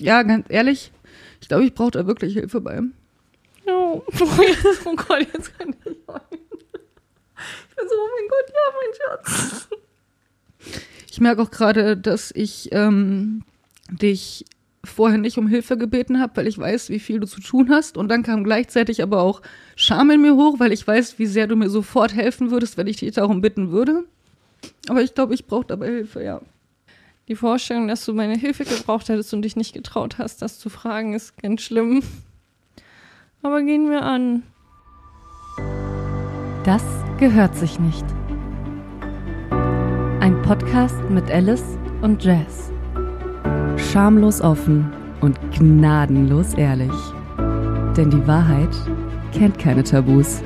Ja, ganz ehrlich, ich glaube, ich brauche da wirklich Hilfe bei. Oh Gott, jetzt kann ich heulen. Ich bin so, oh mein Gott, ja, mein Schatz. Ich merke auch gerade, dass ich dich vorher nicht um Hilfe gebeten habe, weil ich weiß, wie viel du zu tun hast. Und dann kam gleichzeitig aber auch Scham in mir hoch, weil ich weiß, wie sehr du mir sofort helfen würdest, wenn ich dich darum bitten würde. Aber ich glaube, ich brauche dabei Hilfe, ja. Die Vorstellung, dass du meine Hilfe gebraucht hättest und dich nicht getraut hast, das zu fragen, ist ganz schlimm. Aber gehen wir an. Das gehört sich nicht. Ein Podcast mit Alice und Jazz. Schamlos offen und gnadenlos ehrlich. Denn die Wahrheit kennt keine Tabus.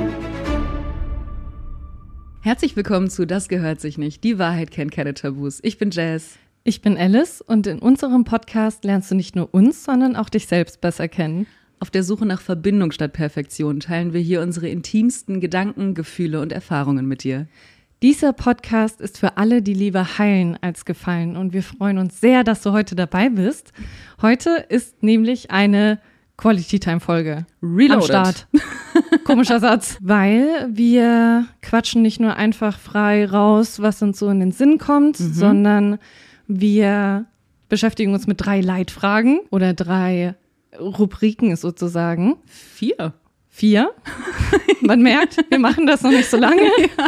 Herzlich willkommen zu Das gehört sich nicht. Die Wahrheit kennt keine Tabus. Ich bin Jazz. Ich bin Alice und in unserem Podcast lernst du nicht nur uns, sondern auch dich selbst besser kennen. Auf der Suche nach Verbindung statt Perfektion teilen wir hier unsere intimsten Gedanken, Gefühle und Erfahrungen mit dir. Dieser Podcast ist für alle, die lieber heilen als gefallen. Und wir freuen uns sehr, dass du heute dabei bist. Heute ist nämlich eine Quality-Time-Folge Reloaded. am Start. Komischer Satz. Weil wir quatschen nicht nur einfach frei raus, was uns so in den Sinn kommt, sondern wir beschäftigen uns mit 3 Leitfragen oder 3 Rubriken sozusagen. 4. 4. Man merkt, wir machen das noch nicht so lange.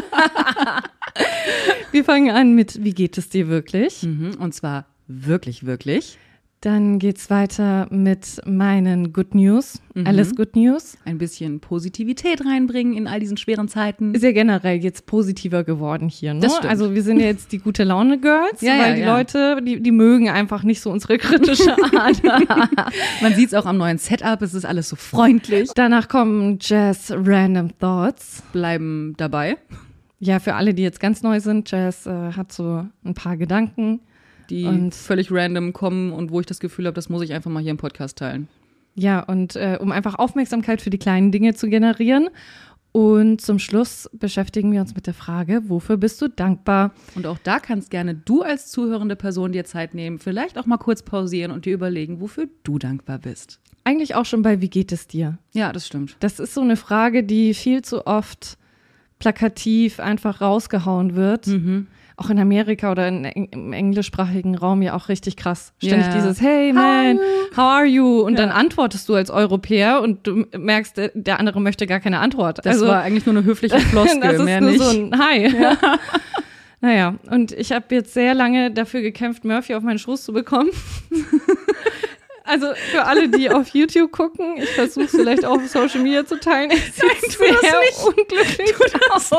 Wir fangen an mit, wie geht es dir wirklich? Und zwar wirklich, wirklich. Dann geht's weiter mit meinen Good News. Alles Good News. Ein bisschen Positivität reinbringen in all diesen schweren Zeiten. Ist ja generell jetzt positiver geworden hier, ne? Das stimmt. Also wir sind ja jetzt die gute Laune Girls, Ja, weil die Leute, die mögen einfach nicht so unsere kritische Art. Man sieht es auch am neuen Setup, es ist alles so freundlich. Danach kommen Jazz Random Thoughts. Bleiben dabei. Ja, für alle, die jetzt ganz neu sind, Jazz hat so ein paar Gedanken. Die Und völlig random kommen und wo ich das Gefühl habe, das muss ich einfach mal hier im Podcast teilen. Ja, und um einfach Aufmerksamkeit für die kleinen Dinge zu generieren. Und zum Schluss beschäftigen wir uns mit der Frage, wofür bist du dankbar? Und auch da kannst gerne du als zuhörende Person dir Zeit nehmen, vielleicht auch mal kurz pausieren und dir überlegen, wofür du dankbar bist. Eigentlich auch schon bei Wie geht es dir? Ja, das stimmt. Das ist so eine Frage, die viel zu oft plakativ einfach rausgehauen wird. Auch in Amerika oder im englischsprachigen Raum ja auch richtig krass. Ständig dieses Hey man, how are you? Und dann antwortest du als Europäer und du merkst, der andere möchte gar keine Antwort. Das war eigentlich nur eine höfliche Floskel, das ist mehr nur nicht. so ein Hi. Ja. Naja, und ich habe jetzt sehr lange dafür gekämpft, Murphy auf meinen Schoß zu bekommen. Also für alle, die auf YouTube gucken, ich versuche es vielleicht auch auf Social Media zu teilen. Es sieht sehr unglücklich aus.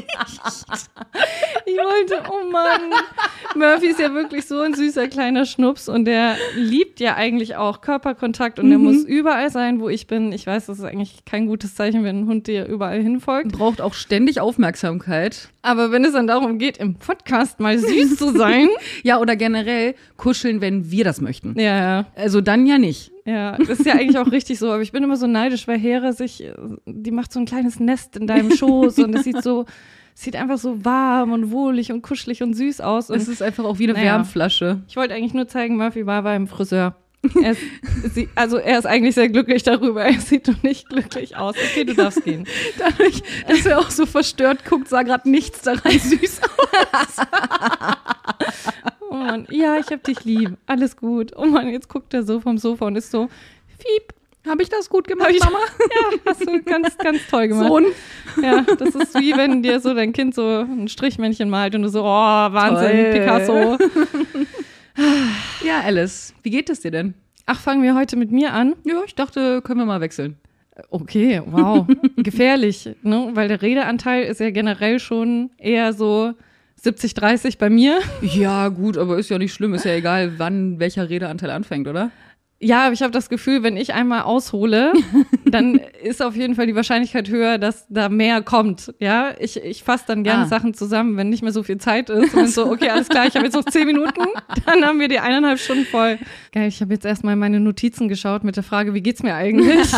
Ich wollte, oh Mann, Murphy ist ja wirklich so ein süßer kleiner Schnups und der liebt ja eigentlich auch Körperkontakt und der muss überall sein, wo ich bin. Ich weiß, das ist eigentlich kein gutes Zeichen, wenn ein Hund dir überall hinfolgt. Braucht auch ständig Aufmerksamkeit. Aber wenn es dann darum geht, im Podcast mal süß zu sein. Ja, oder generell kuscheln, wenn wir das möchten. Ja. Also dann ja nicht. Ja, das ist ja eigentlich auch richtig so, aber ich bin immer so neidisch, weil Hera die macht so ein kleines Nest in deinem Schoß und das sieht einfach so warm und wohlig und kuschelig und süß aus. Und es ist einfach auch wie eine Wärmflasche. Ich wollte eigentlich nur zeigen, Murphy war beim Friseur. Er ist eigentlich sehr glücklich darüber, er sieht doch nicht glücklich aus. Okay, du darfst gehen. Dadurch, dass er auch so verstört guckt, sah gerade nichts daran süß aus. Oh Mann, ja, ich hab dich lieb, alles gut. Oh Mann, jetzt guckt er so vom Sofa und ist so, Fiep. Habe ich das gut gemacht, Mama? Ja, hast du ganz, ganz toll gemacht. Sohn. Ja, das ist wie wenn dir so dein Kind so ein Strichmännchen malt und du so, oh, Wahnsinn, toll. Picasso. Ja, Alice, wie geht es dir denn? Ach, fangen wir heute mit mir an? Ja, ich dachte, können wir mal wechseln. Okay, wow, gefährlich, ne? Weil der Redeanteil ist ja generell schon eher so 70-30 bei mir. Ja, gut, aber ist ja nicht schlimm, ist ja egal, wann welcher Redeanteil anfängt, oder? Ja, aber ich habe das Gefühl, wenn ich einmal aushole, dann ist auf jeden Fall die Wahrscheinlichkeit höher, dass da mehr kommt. Ja, ich fasse dann gerne Sachen zusammen, wenn nicht mehr so viel Zeit ist. Und so, okay, alles klar, ich habe jetzt noch 10 Minuten, dann haben wir die 1,5 Stunden voll. Geil, ich habe jetzt erstmal meine Notizen geschaut mit der Frage, wie geht's mir eigentlich?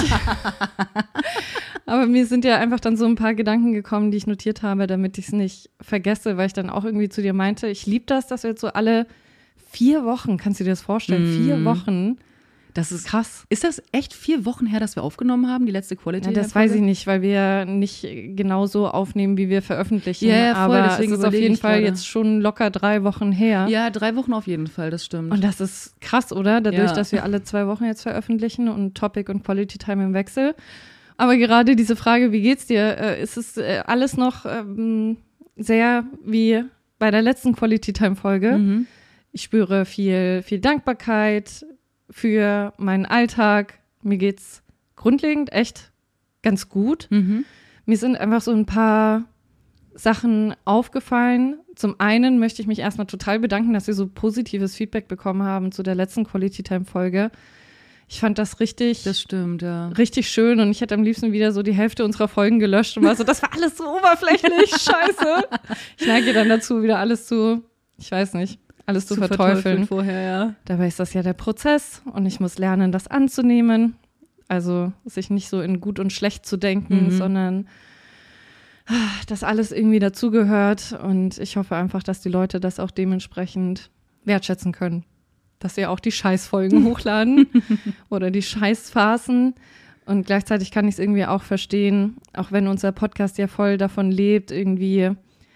Aber mir sind ja einfach dann so ein paar Gedanken gekommen, die ich notiert habe, damit ich es nicht vergesse, weil ich dann auch irgendwie zu dir meinte, ich liebe das, dass wir jetzt so alle 4 Wochen, kannst du dir das vorstellen? 4 Wochen. Das ist krass. Ist das echt 4 Wochen her, dass wir aufgenommen haben, die letzte Quality? Ja, das weiß ich nicht, weil wir nicht genauso aufnehmen, wie wir veröffentlichen. Ja, voll, aber es ist auf jeden Fall jetzt schon locker 3 Wochen her. Ja, 3 Wochen auf jeden Fall, das stimmt. Und das ist krass, oder? Dadurch, dass wir alle 2 Wochen jetzt veröffentlichen und Topic und Quality Time im Wechsel. Aber gerade diese Frage, wie geht's dir? Ist es alles noch sehr wie bei der letzten Quality Time Folge? Ich spüre viel Dankbarkeit für meinen Alltag. Mir geht's grundlegend echt ganz gut. Mir sind einfach so ein paar Sachen aufgefallen. Zum einen möchte ich mich erstmal total bedanken, dass wir so positives Feedback bekommen haben zu der letzten Quality Time Folge. Ich fand das richtig schön und ich hätte am liebsten wieder so die Hälfte unserer Folgen gelöscht und war so, das war alles so oberflächlich, scheiße. Ich neige dann dazu, wieder alles zu verteufeln. Vorher, ja. Dabei ist das ja der Prozess und ich muss lernen, das anzunehmen. Also sich nicht so in gut und schlecht zu denken, sondern dass alles irgendwie dazugehört. Und ich hoffe einfach, dass die Leute das auch dementsprechend wertschätzen können. Dass sie auch die Scheißfolgen hochladen oder die Scheißphasen. Und gleichzeitig kann ich es irgendwie auch verstehen, auch wenn unser Podcast ja voll davon lebt, irgendwie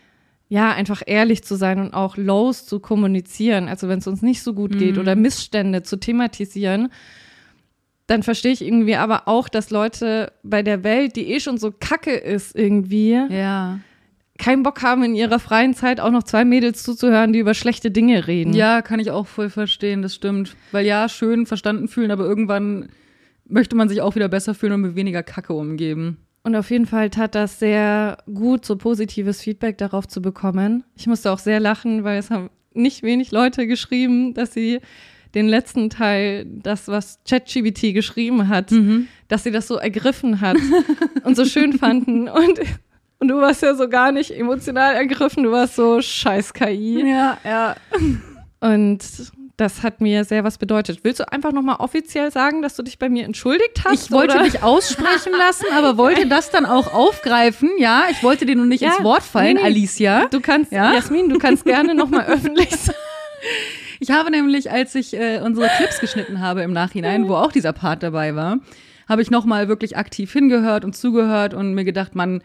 einfach ehrlich zu sein und auch Lows zu kommunizieren, also wenn es uns nicht so gut geht oder Missstände zu thematisieren, dann verstehe ich irgendwie aber auch, dass Leute bei der Welt, die schon so kacke ist irgendwie, keinen Bock haben, in ihrer freien Zeit auch noch 2 Mädels zuzuhören, die über schlechte Dinge reden. Ja, kann ich auch voll verstehen, das stimmt. Weil schön verstanden fühlen, aber irgendwann möchte man sich auch wieder besser fühlen und mit weniger Kacke umgeben. Und auf jeden Fall tat das sehr gut, so positives Feedback darauf zu bekommen. Ich musste auch sehr lachen, weil es haben nicht wenig Leute geschrieben, dass sie den letzten Teil, das, was ChatGPT geschrieben hat, dass sie das so ergriffen hat und so schön fanden. Und du warst ja so gar nicht emotional ergriffen, du warst so scheiß KI. Ja. Und das hat mir sehr was bedeutet. Willst du einfach nochmal offiziell sagen, dass du dich bei mir entschuldigt hast? Ich wollte dich aussprechen lassen, aber wollte das dann auch aufgreifen. Ja, ich wollte dir nun nicht ins Wort fallen, nee. Alicia. Du kannst, Jasmin, du kannst gerne nochmal öffentlich sagen. Ich habe nämlich, als ich unsere Clips geschnitten habe im Nachhinein, wo auch dieser Part dabei war, habe ich nochmal wirklich aktiv hingehört und zugehört und mir gedacht, Mann,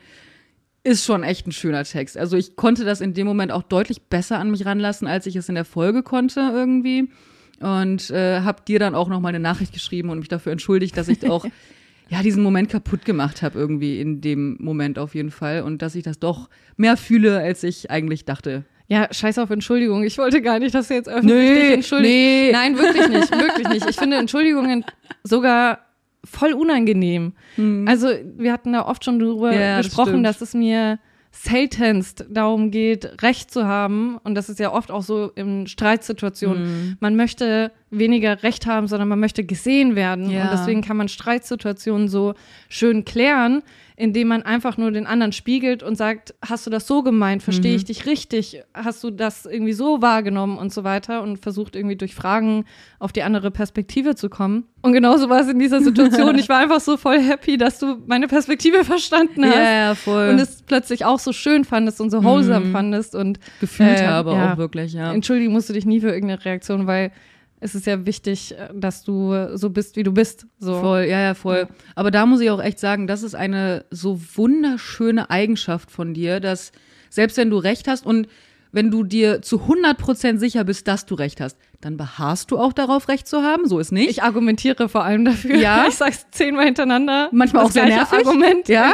ist schon echt ein schöner Text. Also ich konnte das in dem Moment auch deutlich besser an mich ranlassen, als ich es in der Folge konnte irgendwie. Und habe dir dann auch nochmal eine Nachricht geschrieben und mich dafür entschuldigt, dass ich auch diesen Moment kaputt gemacht habe irgendwie in dem Moment auf jeden Fall. Und dass ich das doch mehr fühle, als ich eigentlich dachte. Ja, scheiß auf Entschuldigung. Ich wollte gar nicht, dass du jetzt öffentlich dich entschuldigst. Nee. Nein, wirklich nicht. Ich finde Entschuldigungen sogar voll unangenehm. Also wir hatten da oft schon drüber gesprochen, dass es mir seltenst darum geht, Recht zu haben. Und das ist ja oft auch so in Streitsituationen. Man möchte weniger Recht haben, sondern man möchte gesehen werden. Ja. Und deswegen kann man Streitsituationen so schön klären, indem man einfach nur den anderen spiegelt und sagt, hast du das so gemeint? Verstehe ich dich richtig? Hast du das irgendwie so wahrgenommen und so weiter? Und versucht irgendwie durch Fragen auf die andere Perspektive zu kommen. Und genauso war es in dieser Situation. Ich war einfach so voll happy, dass du meine Perspektive verstanden hast. Ja, voll. Und es plötzlich auch so schön fandest und so wholesome fandest. Und gefühlt habe auch wirklich, Entschuldigen musst du dich nie für irgendeine Reaktion, weil es ist ja wichtig, dass du so bist, wie du bist. So. Voll, voll. Aber da muss ich auch echt sagen, das ist eine so wunderschöne Eigenschaft von dir, dass selbst wenn du recht hast und wenn du dir zu 100% sicher bist, dass du recht hast, dann beharrst du auch darauf, recht zu haben. So ist nicht. Ich argumentiere vor allem dafür. Ja. Ich sag's 10-mal hintereinander. Manchmal auch sehr nervig. Argument. Ja,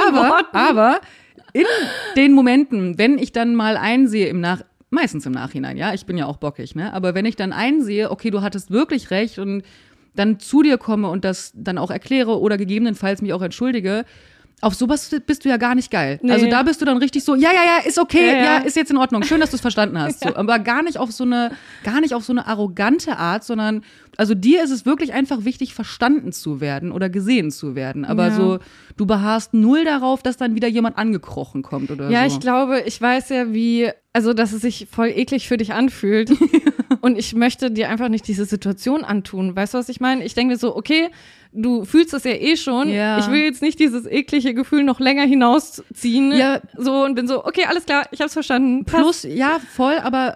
aber in den Momenten, wenn ich dann mal einsehe meistens im Nachhinein, ich bin ja auch bockig, ne? Aber wenn ich dann einsehe, okay, du hattest wirklich recht und dann zu dir komme und das dann auch erkläre oder gegebenenfalls mich auch entschuldige, auf sowas bist du ja gar nicht geil. Nee. Also da bist du dann richtig so, ist okay, ist jetzt in Ordnung, schön, dass du es verstanden hast. So. Aber gar nicht auf so eine arrogante Art, sondern, also dir ist es wirklich einfach wichtig, verstanden zu werden oder gesehen zu werden. Aber so, du beharrst null darauf, dass dann wieder jemand angekrochen kommt oder so. Ja, ich glaube, ich weiß ja, dass es sich voll eklig für dich anfühlt. Und ich möchte dir einfach nicht diese Situation antun. Weißt du, was ich meine? Ich denke mir so, okay, du fühlst das ja schon. Ja. Ich will jetzt nicht dieses eklige Gefühl noch länger hinausziehen. Ja. So und bin so, okay, alles klar, ich hab's verstanden. Plus, voll, aber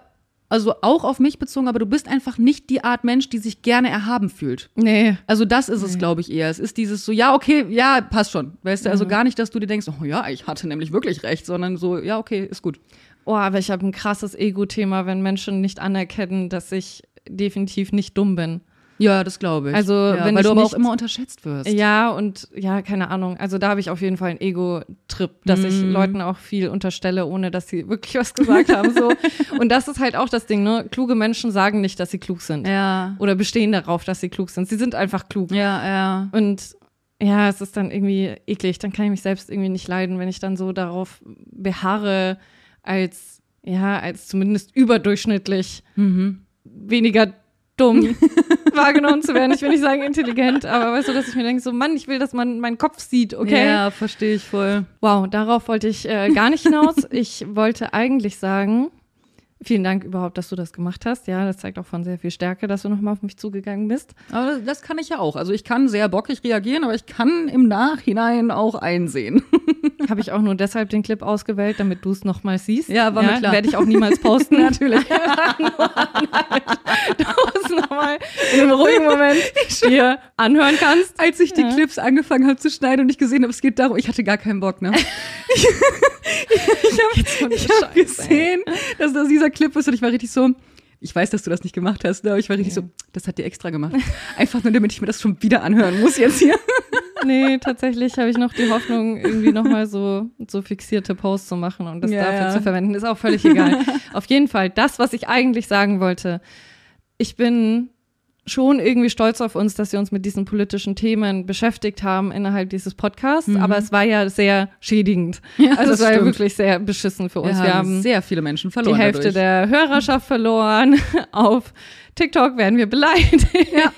also auch auf mich bezogen, aber du bist einfach nicht die Art Mensch, die sich gerne erhaben fühlt. Nee. Also das ist es, glaube ich, eher. Es ist dieses so, ja, okay, ja, passt schon. Weißt du, also gar nicht, dass du dir denkst, oh ja, ich hatte nämlich wirklich recht, sondern so, ja, okay, ist gut. Oh, aber ich habe ein krasses Ego-Thema, wenn Menschen nicht anerkennen, dass ich definitiv nicht dumm bin. Ja, das glaube ich. Also, ja, wenn weil ich du aber nicht, auch immer unterschätzt wirst. Ja, und ja, keine Ahnung. Also da habe ich auf jeden Fall einen Ego-Trip, dass ich Leuten auch viel unterstelle, ohne dass sie wirklich was gesagt haben. So. Und das ist halt auch das Ding, ne? Kluge Menschen sagen nicht, dass sie klug sind. Ja. Oder bestehen darauf, dass sie klug sind. Sie sind einfach klug. Ja, ja. Und ja, es ist dann irgendwie eklig. Dann kann ich mich selbst irgendwie nicht leiden, wenn ich dann so darauf beharre, als zumindest überdurchschnittlich weniger dumm wahrgenommen zu werden. Ich will nicht sagen intelligent, aber weißt du, dass ich mir denke, so Mann, ich will, dass man meinen Kopf sieht, okay? Ja, verstehe ich voll. Wow, darauf wollte ich gar nicht hinaus. Ich wollte eigentlich sagen, vielen Dank überhaupt, dass du das gemacht hast. Ja, das zeigt auch von sehr viel Stärke, dass du nochmal auf mich zugegangen bist. Aber das kann ich ja auch. Also ich kann sehr bockig reagieren, aber ich kann im Nachhinein auch einsehen. Habe ich auch nur deshalb den Clip ausgewählt, damit du es nochmal siehst. Ja, war mir klar. Werde ich auch niemals posten. Natürlich. Du es nochmal in einem ruhigen Moment dir anhören kannst. Als ich die Clips angefangen habe zu schneiden und ich gesehen habe, es geht darum, ich hatte gar keinen Bock, ne? Ich hab gesehen, dass das dieser Clip ist und ich war richtig so, ich weiß, dass du das nicht gemacht hast, ne? Aber ich war richtig so, das hat dir extra gemacht. Einfach nur, damit ich mir das schon wieder anhören muss jetzt hier. Nee, tatsächlich habe ich noch die Hoffnung, irgendwie nochmal so fixierte Posts zu machen und das dafür zu verwenden. Ist auch völlig egal. Auf jeden Fall, das, was ich eigentlich sagen wollte. Ich bin schon irgendwie stolz auf uns, dass wir uns mit diesen politischen Themen beschäftigt haben innerhalb dieses Podcasts, aber es war ja sehr schädigend. Ja, also es war ja stimmt. wirklich sehr beschissen für uns. Wir haben sehr viele Menschen verloren die Hälfte dadurch. der Hörerschaft verloren. Auf TikTok werden wir beleidigt. Ja.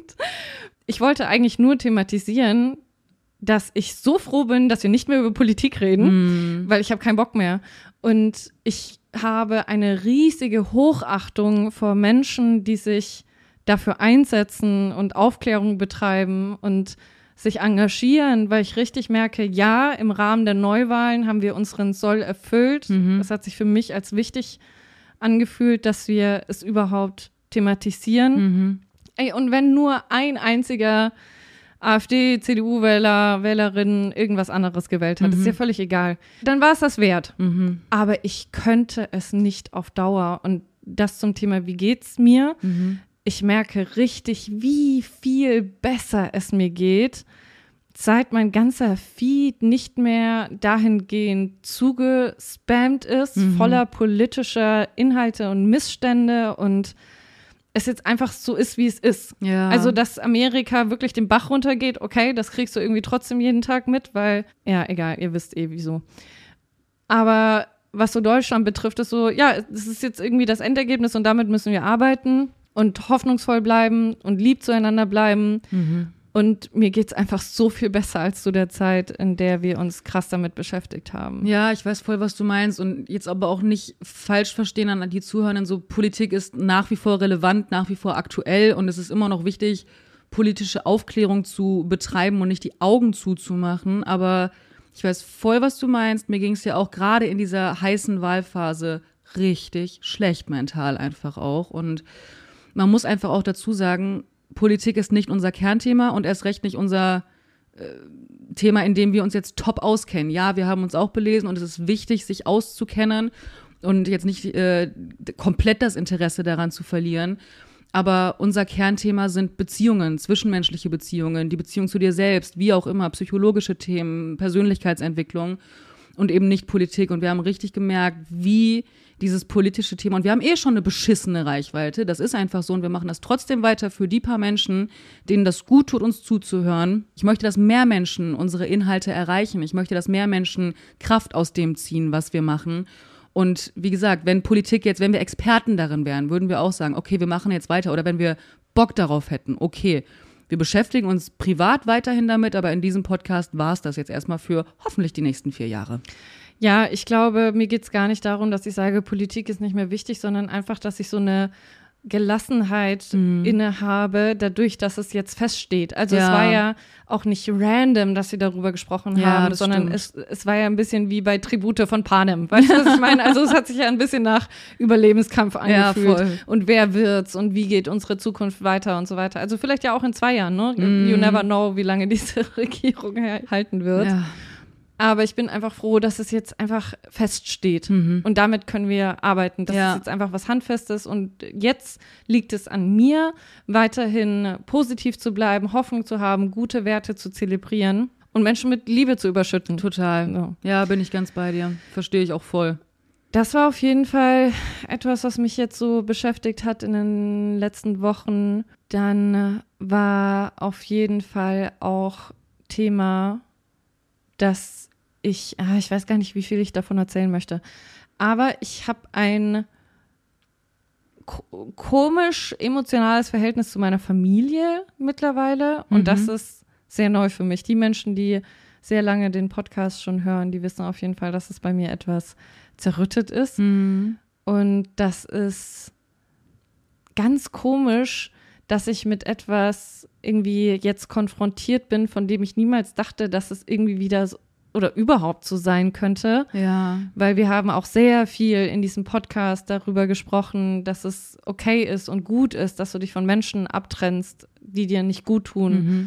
Ich wollte eigentlich nur thematisieren, dass ich so froh bin, dass wir nicht mehr über Politik reden, weil ich habe keinen Bock mehr. Und ich habe eine riesige Hochachtung vor Menschen, die sich dafür einsetzen und Aufklärung betreiben und sich engagieren, weil ich richtig merke, ja, im Rahmen der Neuwahlen haben wir unseren Soll erfüllt. Das hat sich für mich als wichtig angefühlt, dass wir es überhaupt thematisieren. Ey, und wenn nur ein einziger AfD, CDU-Wähler, Wählerin irgendwas anderes gewählt hat, ist ja völlig egal. Dann war es das wert. Aber ich könnte es nicht auf Dauer. Und das zum Thema, wie geht's mir? Ich merke richtig, wie viel besser es mir geht, seit mein ganzer Feed nicht mehr dahingehend zugespammt ist, voller politischer Inhalte und Missstände und es jetzt einfach so ist, wie es ist. Ja. Also, dass Amerika wirklich den Bach runtergeht, okay, das kriegst du irgendwie trotzdem jeden Tag mit, weil, ja, egal, ihr wisst wieso. Aber was so Deutschland betrifft, ist so, ja, das ist jetzt irgendwie das Endergebnis und damit müssen wir arbeiten und hoffnungsvoll bleiben und lieb zueinander bleiben. Und mir geht's einfach so viel besser als zu der Zeit, in der wir uns krass damit beschäftigt haben. Ja, ich weiß voll, was du meinst und jetzt aber auch nicht falsch verstehen an die Zuhörenden. So, Politik ist nach wie vor relevant, nach wie vor aktuell und es ist immer noch wichtig, politische Aufklärung zu betreiben und nicht die Augen zuzumachen. Aber ich weiß voll, was du meinst. Mir ging's ja auch gerade in dieser heißen Wahlphase richtig schlecht mental einfach auch. Und man muss einfach auch dazu sagen, Politik ist nicht unser Kernthema und erst recht nicht unser Thema, in dem wir uns jetzt top auskennen. Ja, wir haben uns auch belesen und es ist wichtig, sich auszukennen und jetzt nicht komplett das Interesse daran zu verlieren. Aber unser Kernthema sind Beziehungen, zwischenmenschliche Beziehungen, die Beziehung zu dir selbst, wie auch immer, psychologische Themen, Persönlichkeitsentwicklung und eben nicht Politik. Und wir haben richtig gemerkt, wie dieses politische Thema, und wir haben schon eine beschissene Reichweite, das ist einfach so und wir machen das trotzdem weiter für die paar Menschen, denen das gut tut, uns zuzuhören. Ich möchte, dass mehr Menschen unsere Inhalte erreichen. Ich möchte, dass mehr Menschen Kraft aus dem ziehen, was wir machen. Und wie gesagt, wenn wir Experten darin wären, würden wir auch sagen, okay, wir machen jetzt weiter. Oder wenn wir Bock darauf hätten, okay, wir beschäftigen uns privat weiterhin damit, aber in diesem Podcast war es das jetzt erstmal für hoffentlich die nächsten 4 Jahre. Ja, ich glaube, mir geht's gar nicht darum, dass ich sage, Politik ist nicht mehr wichtig, sondern einfach, dass ich so eine Gelassenheit innehabe, dadurch, dass es jetzt feststeht. Also es war ja auch nicht random, dass sie darüber gesprochen haben, sondern es war ja ein bisschen wie bei Tribute von Panem. Weißt du, was ich meine? Also es hat sich ja ein bisschen nach Überlebenskampf angefühlt. Ja, und wer wird's und wie geht unsere Zukunft weiter und so weiter. Also vielleicht ja auch in 2 Jahren, ne? You never know, wie lange diese Regierung halten wird. Ja. Aber ich bin einfach froh, dass es jetzt einfach feststeht. Und damit können wir arbeiten. Das ist jetzt einfach was Handfestes. Und jetzt liegt es an mir, weiterhin positiv zu bleiben, Hoffnung zu haben, gute Werte zu zelebrieren und Menschen mit Liebe zu überschütten. Total. So. Ja, bin ich ganz bei dir. Verstehe ich auch voll. Das war auf jeden Fall etwas, was mich jetzt so beschäftigt hat in den letzten Wochen. Dann war auf jeden Fall auch Thema, dass ich weiß gar nicht, wie viel ich davon erzählen möchte, aber ich habe ein komisch emotionales Verhältnis zu meiner Familie mittlerweile und das ist sehr neu für mich. Die Menschen, die sehr lange den Podcast schon hören, die wissen auf jeden Fall, dass es bei mir etwas zerrüttet ist und das ist ganz komisch, dass ich mit etwas irgendwie jetzt konfrontiert bin, von dem ich niemals dachte, dass es irgendwie wieder so oder überhaupt so sein könnte. Ja. Weil wir haben auch sehr viel in diesem Podcast darüber gesprochen, dass es okay ist und gut ist, dass du dich von Menschen abtrennst, die dir nicht gut tun.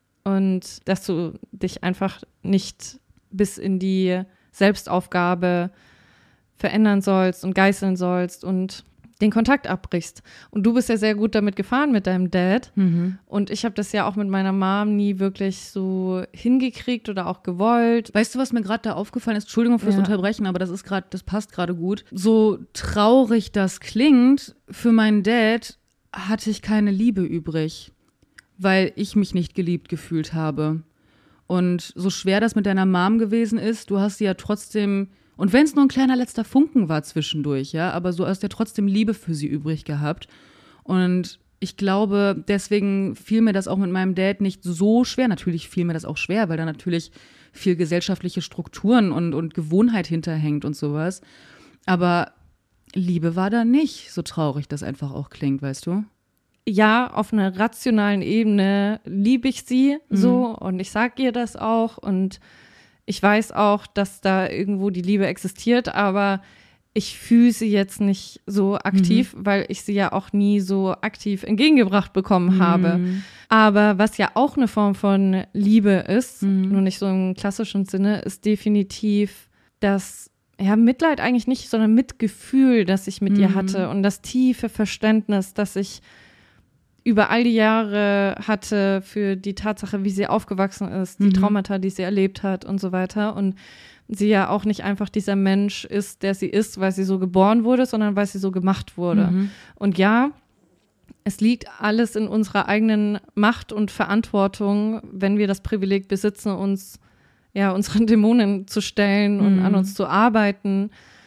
Und dass du dich einfach nicht bis in die Selbstaufgabe verändern sollst und geißeln sollst und den Kontakt abbrichst. Und du bist ja sehr gut damit gefahren mit deinem Dad. Und ich habe das ja auch mit meiner Mom nie wirklich so hingekriegt oder auch gewollt. Weißt du, was mir gerade da aufgefallen ist? Entschuldigung fürs Unterbrechen, aber das passt gerade gut. So traurig das klingt, für meinen Dad hatte ich keine Liebe übrig, weil ich mich nicht geliebt gefühlt habe. Und so schwer das mit deiner Mom gewesen ist, du hast sie ja trotzdem. Und wenn es nur ein kleiner letzter Funken war zwischendurch, ja, aber so hast du ja trotzdem Liebe für sie übrig gehabt. Und ich glaube, deswegen fiel mir das auch mit meinem Dad nicht so schwer. Natürlich fiel mir das auch schwer, weil da natürlich viel gesellschaftliche Strukturen und Gewohnheit hinterhängt und sowas. Aber Liebe war da nicht, so traurig das einfach auch klingt, weißt du? Ja, auf einer rationalen Ebene liebe ich sie so und ich sag ihr das auch und ich weiß auch, dass da irgendwo die Liebe existiert, aber ich fühle sie jetzt nicht so aktiv, weil ich sie ja auch nie so aktiv entgegengebracht bekommen habe. Aber was ja auch eine Form von Liebe ist, nur nicht so im klassischen Sinne, ist definitiv das, Mitleid eigentlich nicht, sondern Mitgefühl, das ich mit ihr hatte und das tiefe Verständnis, das ich über all die Jahre hatte für die Tatsache, wie sie aufgewachsen ist, die Traumata, die sie erlebt hat und so weiter. Und sie ja auch nicht einfach dieser Mensch ist, der sie ist, weil sie so geboren wurde, sondern weil sie so gemacht wurde. Und ja, es liegt alles in unserer eigenen Macht und Verantwortung, wenn wir das Privileg besitzen, uns unseren Dämonen zu stellen und an uns zu arbeiten.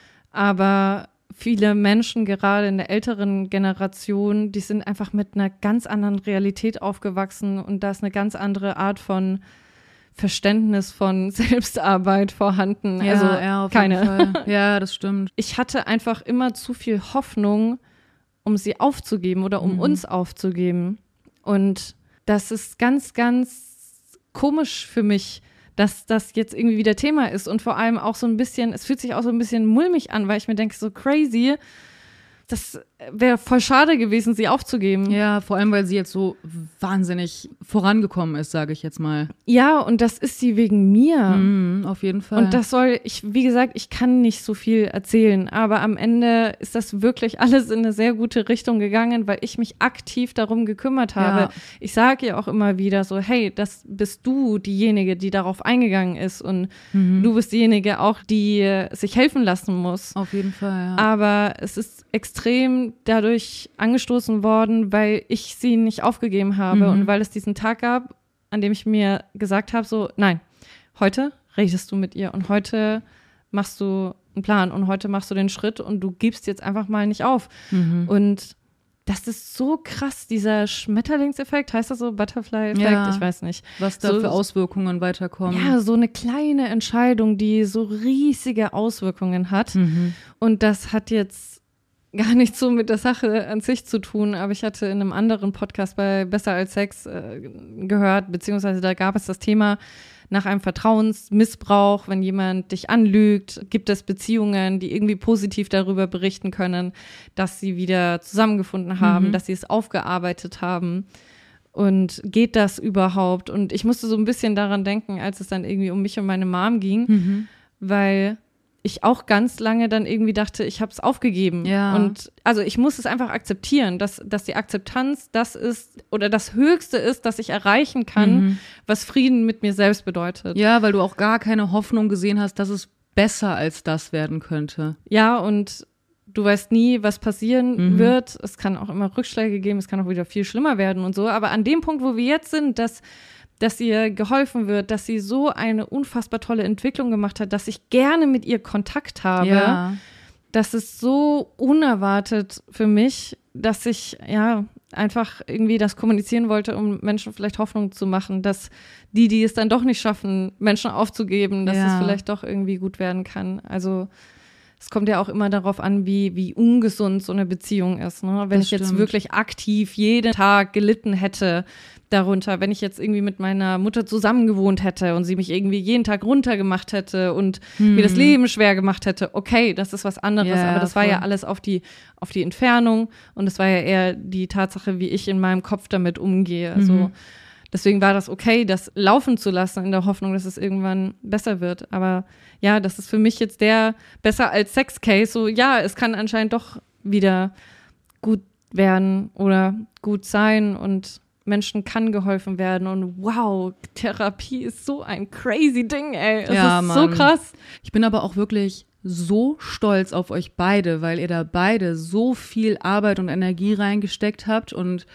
Aber viele Menschen, gerade in der älteren Generation, die sind einfach mit einer ganz anderen Realität aufgewachsen und da ist eine ganz andere Art von Verständnis von Selbstarbeit vorhanden. Ja, also auf keine. Jeden Fall. Ja, das stimmt. Ich hatte einfach immer zu viel Hoffnung, um sie aufzugeben oder um uns aufzugeben. Und das ist ganz, ganz komisch für mich, dass das jetzt irgendwie wieder Thema ist und vor allem auch so ein bisschen, es fühlt sich auch so ein bisschen mulmig an, weil ich mir denke, so crazy, das wäre voll schade gewesen, sie aufzugeben. Ja, vor allem, weil sie jetzt so wahnsinnig vorangekommen ist, sage ich jetzt mal. Ja, und das ist sie wegen mir. Auf jeden Fall. Und das wie gesagt, ich kann nicht so viel erzählen, aber am Ende ist das wirklich alles in eine sehr gute Richtung gegangen, weil ich mich aktiv darum gekümmert habe. Ja. Ich sage ihr auch immer wieder so, hey, das bist du diejenige, die darauf eingegangen ist und du bist diejenige auch, die sich helfen lassen muss. Auf jeden Fall, ja. Aber es ist extrem dadurch angestoßen worden, weil ich sie nicht aufgegeben habe und weil es diesen Tag gab, an dem ich mir gesagt habe, so, nein, heute redest du mit ihr und heute machst du einen Plan und heute machst du den Schritt und du gibst jetzt einfach mal nicht auf. Und das ist so krass, dieser Schmetterlingseffekt, heißt das so, Butterfly-Effekt? Ja, ich weiß nicht. Was da für Auswirkungen weiterkommen. Ja, so eine kleine Entscheidung, die so riesige Auswirkungen hat. Und das hat jetzt gar nicht so mit der Sache an sich zu tun, aber ich hatte in einem anderen Podcast bei Besser als Sex gehört, beziehungsweise da gab es das Thema nach einem Vertrauensmissbrauch, wenn jemand dich anlügt, gibt es Beziehungen, die irgendwie positiv darüber berichten können, dass sie wieder zusammengefunden haben, dass sie es aufgearbeitet haben. Und geht das überhaupt? Und ich musste so ein bisschen daran denken, als es dann irgendwie um mich und meine Mom ging, weil ich auch ganz lange dann irgendwie dachte, ich habe es aufgegeben. Ja. Und also ich muss es einfach akzeptieren, dass die Akzeptanz das ist oder das Höchste ist, das ich erreichen kann, was Frieden mit mir selbst bedeutet. Ja, weil du auch gar keine Hoffnung gesehen hast, dass es besser als das werden könnte. Ja, und du weißt nie, was passieren wird. Es kann auch immer Rückschläge geben, es kann auch wieder viel schlimmer werden und so. Aber an dem Punkt, wo wir jetzt sind, dass ihr geholfen wird, dass sie so eine unfassbar tolle Entwicklung gemacht hat, dass ich gerne mit ihr Kontakt habe. Ja. Das ist so unerwartet für mich, dass ich einfach irgendwie das kommunizieren wollte, um Menschen vielleicht Hoffnung zu machen, dass die es dann doch nicht schaffen, Menschen aufzugeben, dass es vielleicht doch irgendwie gut werden kann. Also es kommt ja auch immer darauf an, wie ungesund so eine Beziehung ist. Ne? Wenn ich jetzt wirklich aktiv jeden Tag gelitten hätte darunter, wenn ich jetzt irgendwie mit meiner Mutter zusammengewohnt hätte und sie mich irgendwie jeden Tag runtergemacht hätte und mir das Leben schwer gemacht hätte, okay, das ist was anderes. Ja, aber das war ja alles auf die Entfernung und es war ja eher die Tatsache, wie ich in meinem Kopf damit umgehe. Also deswegen war das okay, das laufen zu lassen in der Hoffnung, dass es irgendwann besser wird. Aber ja, das ist für mich jetzt der besser als Sex-Case. So, ja, es kann anscheinend doch wieder gut werden oder gut sein und Menschen kann geholfen werden. Und wow, Therapie ist so ein crazy Ding, ey. Es ist so krass. Ich bin aber auch wirklich so stolz auf euch beide, weil ihr da beide so viel Arbeit und Energie reingesteckt habt und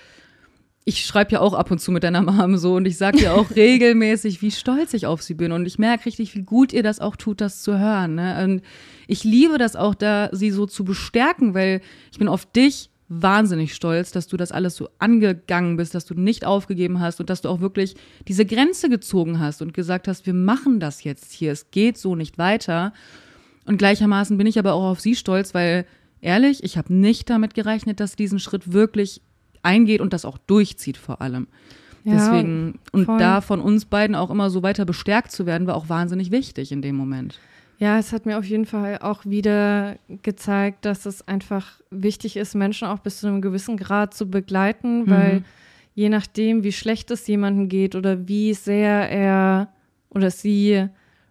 ich schreibe ja auch ab und zu mit deiner Mom so und ich sage dir auch regelmäßig, wie stolz ich auf sie bin und ich merke richtig, wie gut ihr das auch tut, das zu hören. Ne? Und ich liebe das auch, da sie so zu bestärken, weil ich bin auf dich wahnsinnig stolz, dass du das alles so angegangen bist, dass du nicht aufgegeben hast und dass du auch wirklich diese Grenze gezogen hast und gesagt hast, wir machen das jetzt hier, es geht so nicht weiter. Und gleichermaßen bin ich aber auch auf sie stolz, weil ehrlich, ich habe nicht damit gerechnet, dass sie diesen Schritt wirklich eingeht und das auch durchzieht vor allem. Ja, deswegen, und voll. da von uns beiden auch immer so weiter bestärkt zu werden, war auch wahnsinnig wichtig in dem Moment. Ja, es hat mir auf jeden Fall auch wieder gezeigt, dass es einfach wichtig ist, Menschen auch bis zu einem gewissen Grad zu begleiten, weil je nachdem, wie schlecht es jemandem geht oder wie sehr er oder sie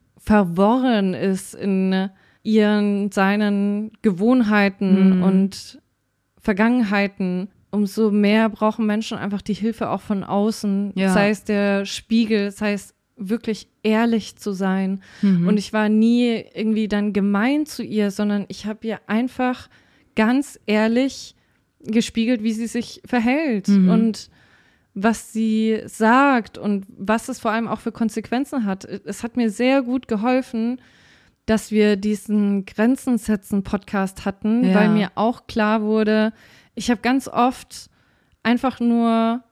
verworren ist in seinen Gewohnheiten und Vergangenheiten, umso mehr brauchen Menschen einfach die Hilfe auch von außen, sei es der Spiegel, sei es wirklich ehrlich zu sein. Und ich war nie irgendwie dann gemein zu ihr, sondern ich habe ihr einfach ganz ehrlich gespiegelt, wie sie sich verhält und was sie sagt und was es vor allem auch für Konsequenzen hat. Es hat mir sehr gut geholfen, dass wir diesen Grenzen-Setzen-Podcast hatten, weil mir auch klar wurde, ich habe ganz oft einfach nur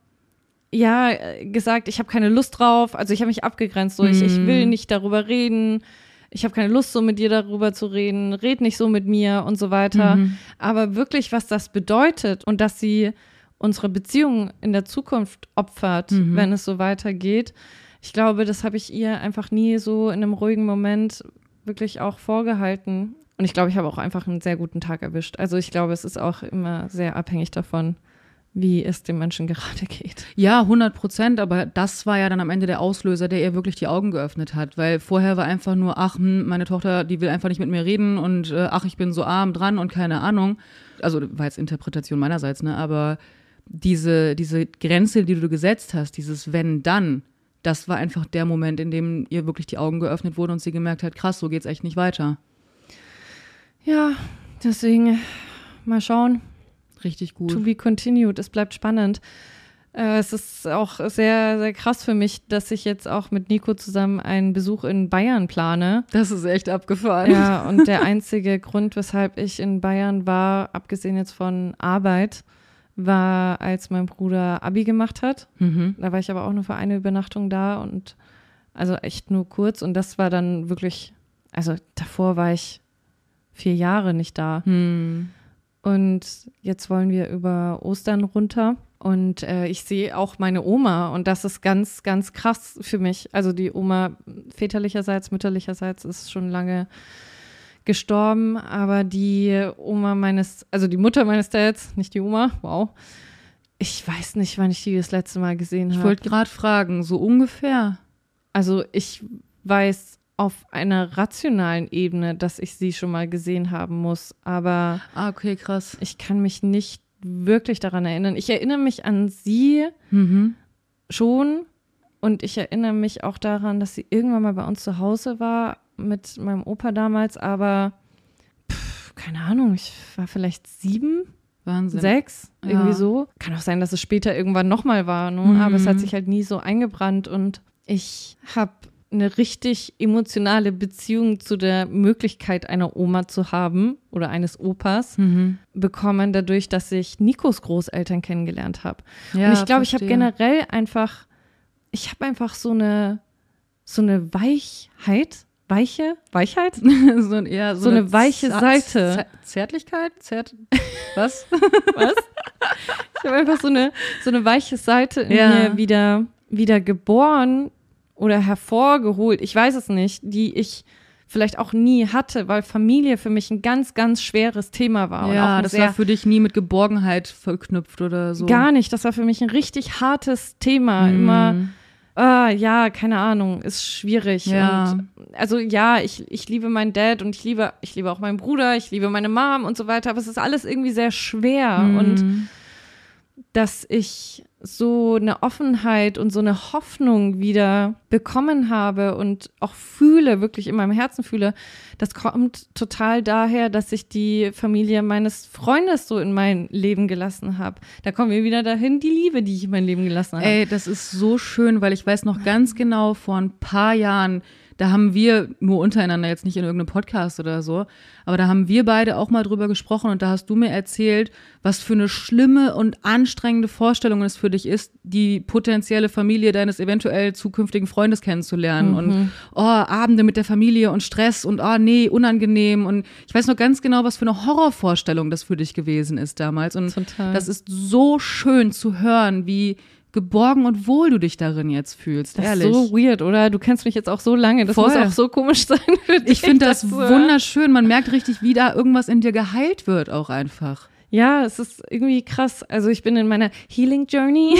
gesagt, ich habe keine Lust drauf, also ich habe mich abgegrenzt, so ich will nicht darüber reden, ich habe keine Lust, so mit dir darüber zu reden, red nicht so mit mir und so weiter. Aber wirklich, was das bedeutet und dass sie unsere Beziehung in der Zukunft opfert, wenn es so weitergeht, ich glaube, das habe ich ihr einfach nie so in einem ruhigen Moment wirklich auch vorgehalten. Und ich glaube, ich habe auch einfach einen sehr guten Tag erwischt. Also ich glaube, es ist auch immer sehr abhängig davon, wie es dem Menschen gerade geht. Ja, 100%, aber das war ja dann am Ende der Auslöser, der ihr wirklich die Augen geöffnet hat, weil vorher war einfach nur, meine Tochter, die will einfach nicht mit mir reden und ich bin so arm dran und keine Ahnung. Also war jetzt Interpretation meinerseits, ne, aber diese Grenze, die du gesetzt hast, dieses Wenn, dann, das war einfach der Moment, in dem ihr wirklich die Augen geöffnet wurden und sie gemerkt hat, krass, so geht's echt nicht weiter. Ja, deswegen mal schauen. Richtig gut. To be continued, es bleibt spannend. Es ist auch sehr, sehr krass für mich, dass ich jetzt auch mit Nico zusammen einen Besuch in Bayern plane. Das ist echt abgefahren. Ja, und der einzige Grund, weshalb ich in Bayern war, abgesehen jetzt von Arbeit, war, als mein Bruder Abi gemacht hat. Da war ich aber auch nur für eine Übernachtung da und also echt nur kurz. Und das war dann wirklich, also davor war ich 4 Jahre nicht da. Und Und jetzt wollen wir über Ostern runter. Und ich sehe auch meine Oma und das ist ganz, ganz krass für mich. Also die Oma väterlicherseits, mütterlicherseits ist schon lange gestorben, aber die Oma die Mutter meines Dads, nicht die Oma, wow. Ich weiß nicht, wann ich die das letzte Mal gesehen habe. Ich wollte gerade fragen, so ungefähr. Also ich weiß auf einer rationalen Ebene, dass ich sie schon mal gesehen haben muss, aber okay, krass. Ich kann mich nicht wirklich daran erinnern. Ich erinnere mich an sie schon und ich erinnere mich auch daran, dass sie irgendwann mal bei uns zu Hause war mit meinem Opa damals, aber keine Ahnung, ich war vielleicht 7, Wahnsinn. 6, irgendwie so. Kann auch sein, dass es später irgendwann nochmal war, ne? Aber es hat sich halt nie so eingebrannt und ich habe eine richtig emotionale Beziehung zu der Möglichkeit einer Oma zu haben oder eines Opas bekommen, dadurch, dass ich Nikos Großeltern kennengelernt habe. Ja, und ich glaube, ich habe verstehe. generell einfach so eine Weichheit? so eine weiche Seite. Zärtlichkeit? Was? Was? Ich habe einfach so eine weiche Seite in mir wieder geboren oder hervorgeholt. Ich weiß es nicht, die ich vielleicht auch nie hatte, weil Familie für mich ein ganz, ganz schweres Thema war. Ja, und auch das war für dich nie mit Geborgenheit verknüpft oder so. Gar nicht. Das war für mich ein richtig hartes Thema. Immer, keine Ahnung, ist schwierig. Ja. Und also ich liebe meinen Dad und ich liebe auch meinen Bruder, ich liebe meine Mom und so weiter, aber es ist alles irgendwie sehr schwer und dass ich so eine Offenheit und so eine Hoffnung wieder bekommen habe und auch fühle, wirklich in meinem Herzen fühle, das kommt total daher, dass ich die Familie meines Freundes so in mein Leben gelassen habe. Da kommen wir wieder dahin, die Liebe, die ich in mein Leben gelassen habe. Ey, das ist so schön, weil ich weiß noch ganz genau, vor ein paar Jahren, da haben wir nur untereinander, jetzt nicht in irgendeinem Podcast oder so, aber da haben wir beide auch mal drüber gesprochen und da hast du mir erzählt, was für eine schlimme und anstrengende Vorstellung es für dich ist, die potenzielle Familie deines eventuell zukünftigen Freundes kennenzulernen und Abende mit der Familie und Stress und unangenehm und ich weiß noch ganz genau, was für eine Horrorvorstellung das für dich gewesen ist damals und Total. Das ist so schön zu hören, wie geborgen und wohl du dich darin jetzt fühlst, das ehrlich. ist so weird, oder? Du kennst mich jetzt auch so lange, das Voll. muss auch so komisch sein für dich. Ich finde das wunderschön, man merkt richtig, wie da irgendwas in dir geheilt wird auch einfach. Ja, es ist irgendwie krass. Also ich bin in meiner Healing Journey.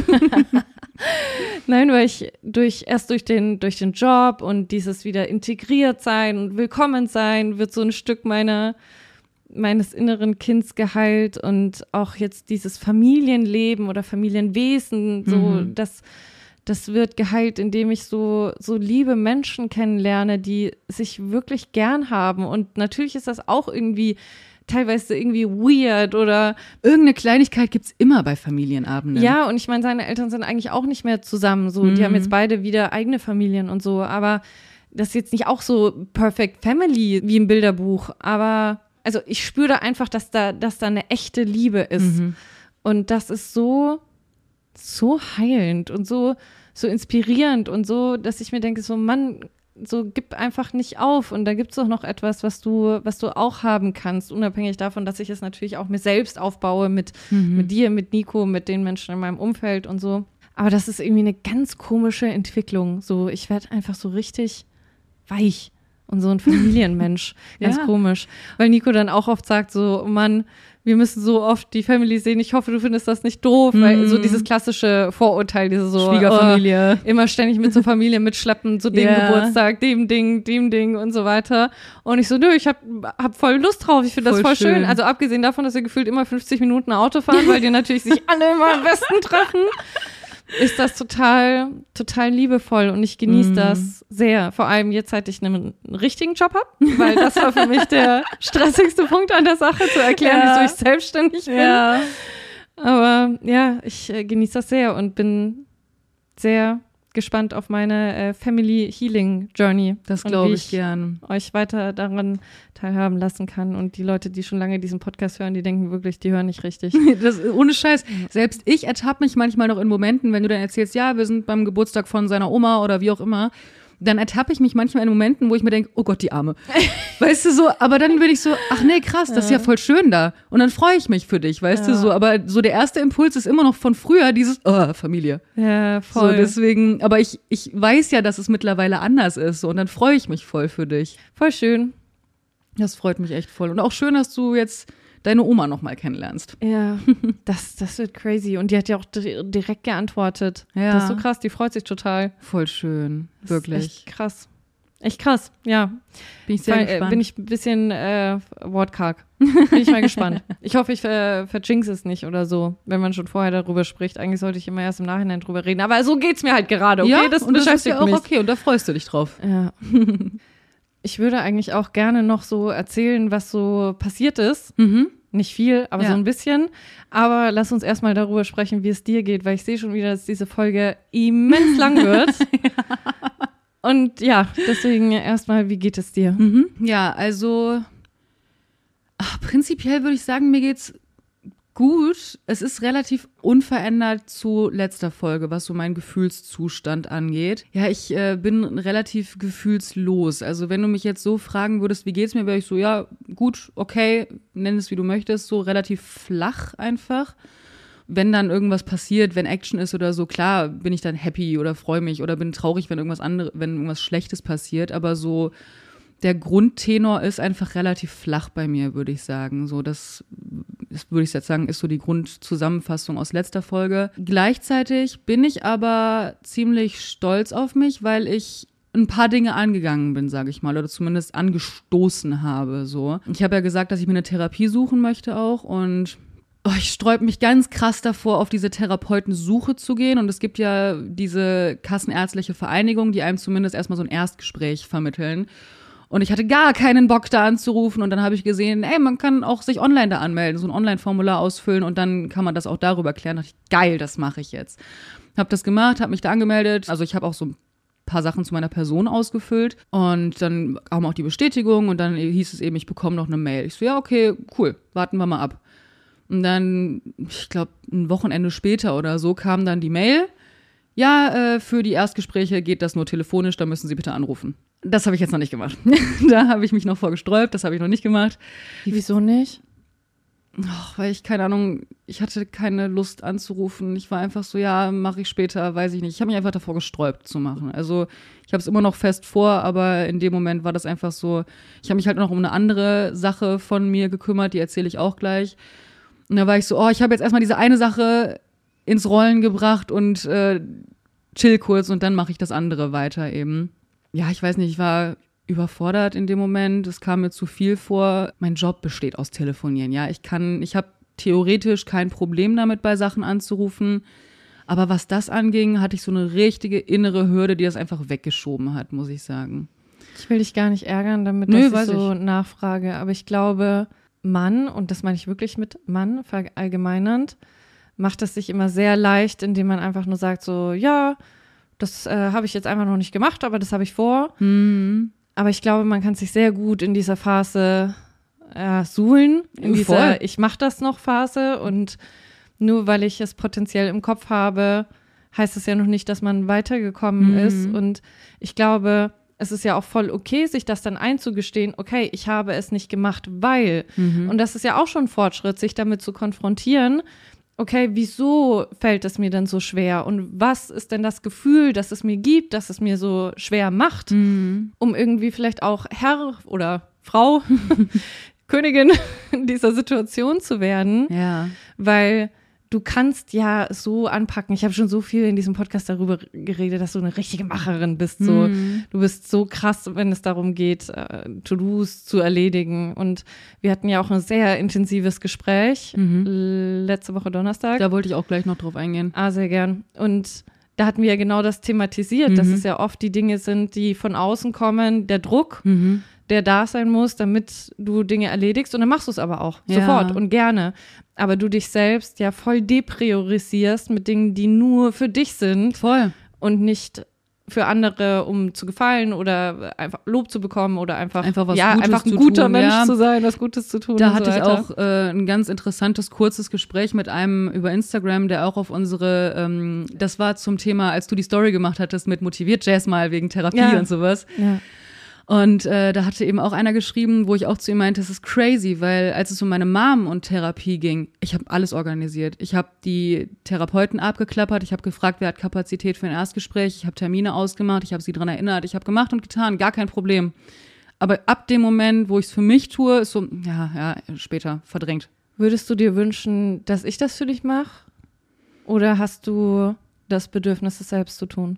Nein, weil ich durch den Job und dieses wieder integriert sein und willkommen sein, wird so ein Stück meines inneren Kinds geheilt und auch jetzt dieses Familienleben oder Familienwesen, so das wird geheilt, indem ich so liebe Menschen kennenlerne, die sich wirklich gern haben und natürlich ist das auch irgendwie teilweise irgendwie weird oder irgendeine Kleinigkeit gibt's immer bei Familienabenden. Ja, und ich meine, seine Eltern sind eigentlich auch nicht mehr zusammen, so die haben jetzt beide wieder eigene Familien und so, aber das ist jetzt nicht auch so Perfect Family wie im Bilderbuch, aber also ich spüre da einfach, dass da eine echte Liebe ist. Und das ist so heilend und so inspirierend und so, dass ich mir denke, so Mann, so gib einfach nicht auf. Und da gibt es doch noch etwas, was du auch haben kannst, unabhängig davon, dass ich es natürlich auch mir selbst aufbaue mit dir, mit Nico, mit den Menschen in meinem Umfeld und so. Aber das ist irgendwie eine ganz komische Entwicklung. So, ich werde einfach so richtig weich. Und so ein Familienmensch, ganz komisch. Weil Nico dann auch oft sagt so, Mann, wir müssen so oft die Family sehen, ich hoffe, du findest das nicht doof, weil so dieses klassische Vorurteil, diese so Schwiegerfamilie. Immer ständig mit so Familie mitschleppen, zu dem Geburtstag, dem Ding und so weiter. Und ich so, nö, ich hab voll Lust drauf, ich finde das voll schön. Also abgesehen davon, dass wir gefühlt immer 50 Minuten Auto fahren, weil die natürlich sich alle immer am besten treffen. Ist das total, total liebevoll und ich genieße das sehr. Vor allem jetzt, seit ich einen richtigen Job habe, weil das war für mich der stressigste Punkt an der Sache, zu erklären, wieso ich selbstständig bin. Ja. Aber ja, ich genieße das sehr und bin sehr gespannt auf meine Family Healing Journey. Das glaube ich gern. Euch weiter daran teilhaben lassen kann. Und die Leute, die schon lange diesen Podcast hören, die denken wirklich, die hören nicht richtig. Ohne Scheiß. Selbst ich ertappe mich manchmal noch in Momenten, wenn du dann erzählst, ja, wir sind beim Geburtstag von seiner Oma oder wie auch immer. dann ertappe ich mich manchmal in Momenten, wo ich mir denke, oh Gott, die Arme. Weißt du, so, aber dann bin ich so, ach nee, krass, das ist ja voll schön da. Und dann freue ich mich für dich, weißt du, so. Aber so der erste Impuls ist immer noch von früher dieses, Familie. Ja, voll. So, deswegen, aber ich weiß ja, dass es mittlerweile anders ist, so, und dann freue ich mich voll für dich. Voll schön. Das freut mich echt voll. Und auch schön, dass du jetzt deine Oma noch mal kennenlernst. Ja, das wird crazy. Und die hat ja auch direkt geantwortet. Ja. Das ist so krass, die freut sich total. Voll schön, Das wirklich. ist echt krass. Echt krass, ja. Bin ich sehr gespannt. Bin ich ein bisschen wortkarg. Bin ich mal gespannt. Ich hoffe, ich verjinx es nicht oder so, wenn man schon vorher darüber spricht. Eigentlich sollte ich immer erst im Nachhinein drüber reden. Aber so geht's mir halt gerade, okay? Ja, das und das ist beschäftigt ja auch mich. okay und da freust du dich drauf. Ja. Ich würde eigentlich auch gerne noch so erzählen, was so passiert ist. Nicht viel, aber so ein bisschen. Aber lass uns erstmal darüber sprechen, wie es dir geht, weil ich sehe schon wieder, dass diese Folge immens lang wird. Und ja, deswegen erstmal, wie geht es dir? Ja, also prinzipiell würde ich sagen, mir geht's gut. Es ist relativ unverändert zu letzter Folge, was so meinen Gefühlszustand angeht. Ja, ich bin relativ gefühlslos. Also wenn du mich jetzt so fragen würdest, wie geht's mir, wäre ich so, ja, gut, okay, nenn es wie du möchtest, so relativ flach einfach. Wenn dann irgendwas passiert, wenn Action ist oder so, klar, bin ich dann happy oder freue mich oder bin traurig, wenn irgendwas Schlechtes passiert, aber so der Grundtenor ist einfach relativ flach bei mir, würde ich sagen. So, das würde ich jetzt sagen, ist so die Grundzusammenfassung aus letzter Folge. Gleichzeitig bin ich aber ziemlich stolz auf mich, weil ich ein paar Dinge angegangen bin, sage ich mal, oder zumindest angestoßen habe. So. Ich habe ja gesagt, dass ich mir eine Therapie suchen möchte auch und ich sträube mich ganz krass davor, auf diese Therapeutensuche zu gehen. Und es gibt ja diese kassenärztliche Vereinigung, die einem zumindest erstmal so ein Erstgespräch vermitteln. Und ich hatte gar keinen Bock, da anzurufen. Und dann habe ich gesehen, man kann auch sich online da anmelden, so ein Online-Formular ausfüllen und dann kann man das auch darüber klären. Da dachte ich, geil, das mache ich jetzt. Habe das gemacht, habe mich da angemeldet. Also ich habe auch so ein paar Sachen zu meiner Person ausgefüllt. Und dann kam auch die Bestätigung und dann hieß es eben, ich bekomme noch eine Mail. Ich so, ja, okay, cool, warten wir mal ab. Und dann, ich glaube, ein Wochenende später oder so kam dann die Mail. Ja, für die Erstgespräche geht das nur telefonisch, da müssen Sie bitte anrufen. Das habe ich jetzt noch nicht gemacht. Da habe ich mich noch vorgesträubt, das habe ich noch nicht gemacht. Wieso nicht? Weil ich, keine Ahnung, ich hatte keine Lust anzurufen. Ich war einfach so, ja, mache ich später, weiß ich nicht. Ich habe mich einfach davor gesträubt zu machen. Also ich habe es immer noch fest vor, aber in dem Moment war das einfach so, ich habe mich halt noch um eine andere Sache von mir gekümmert, die erzähle ich auch gleich. Und da war ich so, ich habe jetzt erstmal diese eine Sache ins Rollen gebracht und chill kurz und dann mache ich das andere weiter eben. Ja, ich weiß nicht, ich war überfordert in dem Moment. Es kam mir zu viel vor. Mein Job besteht aus Telefonieren, ja. Ich habe theoretisch kein Problem damit, bei Sachen anzurufen. Aber was das anging, hatte ich so eine richtige innere Hürde, die das einfach weggeschoben hat, muss ich sagen. Ich will dich gar nicht ärgern, damit ich so nachfrage. Aber ich glaube, Mann, und das meine ich wirklich mit Mann, verallgemeinernd, macht es sich immer sehr leicht, indem man einfach nur sagt so, ja, das habe ich jetzt einfach noch nicht gemacht, aber das habe ich vor. Aber ich glaube, man kann sich sehr gut in dieser Phase suhlen, in dieser Ich mache das noch Phase. Und nur weil ich es potenziell im Kopf habe, heißt es ja noch nicht, dass man weitergekommen ist. Und ich glaube, es ist ja auch voll okay, sich das dann einzugestehen, okay, ich habe es nicht gemacht, weil. Und das ist ja auch schon ein Fortschritt, sich damit zu konfrontieren. Okay, wieso fällt es mir denn so schwer? Und was ist denn das Gefühl, das es mir gibt, dass es mir so schwer macht, um irgendwie vielleicht auch Herr oder Frau, Königin dieser Situation zu werden? Ja. Weil du kannst ja so anpacken. Ich habe schon so viel in diesem Podcast darüber geredet, dass du eine richtige Macherin bist. So. Du bist so krass, wenn es darum geht, To-Dos zu erledigen. Und wir hatten ja auch ein sehr intensives Gespräch letzte Woche Donnerstag. Da wollte ich auch gleich noch drauf eingehen. Sehr gern. Und da hatten wir ja genau das thematisiert, dass es ja oft die Dinge sind, die von außen kommen, der Druck, der da sein muss, damit du Dinge erledigst. Und dann machst du es aber auch sofort und gerne. Aber du dich selbst ja voll depriorisierst mit Dingen, die nur für dich sind. Voll. Und nicht für andere, um zu gefallen oder einfach Lob zu bekommen oder einfach was Gutes einfach ein zu guter tun, Mensch zu sein, was Gutes zu tun. Da und hatte so ich weiter. auch ein ganz interessantes, kurzes Gespräch mit einem über Instagram, der auch auf unsere, das war zum Thema, als du die Story gemacht hattest mit motiviert Jazz mal wegen Therapie und sowas. Ja. Und da hatte eben auch einer geschrieben, wo ich auch zu ihm meinte, es ist crazy, weil als es um meine Mom und Therapie ging, ich habe alles organisiert. Ich habe die Therapeuten abgeklappert, ich habe gefragt, wer hat Kapazität für ein Erstgespräch, ich habe Termine ausgemacht, ich habe sie daran erinnert, ich habe gemacht und getan, gar kein Problem. Aber ab dem Moment, wo ich es für mich tue, ist so, ja, später verdrängt. Würdest du dir wünschen, dass ich das für dich mache? Oder hast du das Bedürfnis, es selbst zu tun?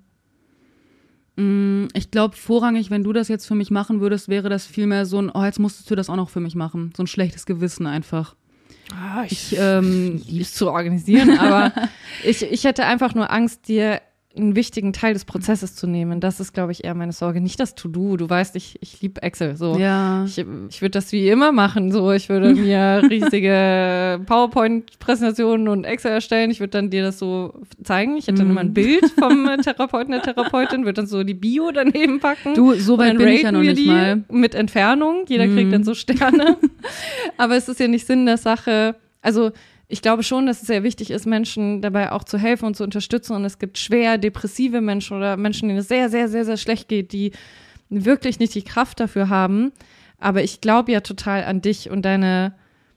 Ich glaube, vorrangig, wenn du das jetzt für mich machen würdest, wäre das vielmehr so ein, oh, jetzt musstest du das auch noch für mich machen. So ein schlechtes Gewissen einfach. Ich liebe es zu organisieren, aber ich hätte einfach nur Angst, dir einen wichtigen Teil des Prozesses zu nehmen. Das ist, glaube ich, eher meine Sorge. Nicht das To-Do. Du weißt, ich liebe Excel. So. Ja. Ich würde das wie immer machen. So. Ich würde mir riesige PowerPoint-Präsentationen und Excel erstellen. Ich würde dann dir das so zeigen. Ich hätte dann immer ein Bild vom Therapeuten, der Therapeutin, würde dann so die Bio daneben packen. Du, so weit bin ich ja noch nicht mal. Mit Entfernung. Jeder kriegt dann so Sterne. Aber es ist ja nicht Sinn der Sache. Also ich glaube schon, dass es sehr wichtig ist, Menschen dabei auch zu helfen und zu unterstützen. Und es gibt schwer depressive Menschen oder Menschen, denen es sehr, sehr, sehr, sehr schlecht geht, die wirklich nicht die Kraft dafür haben. Aber ich glaube ja total an dich und deine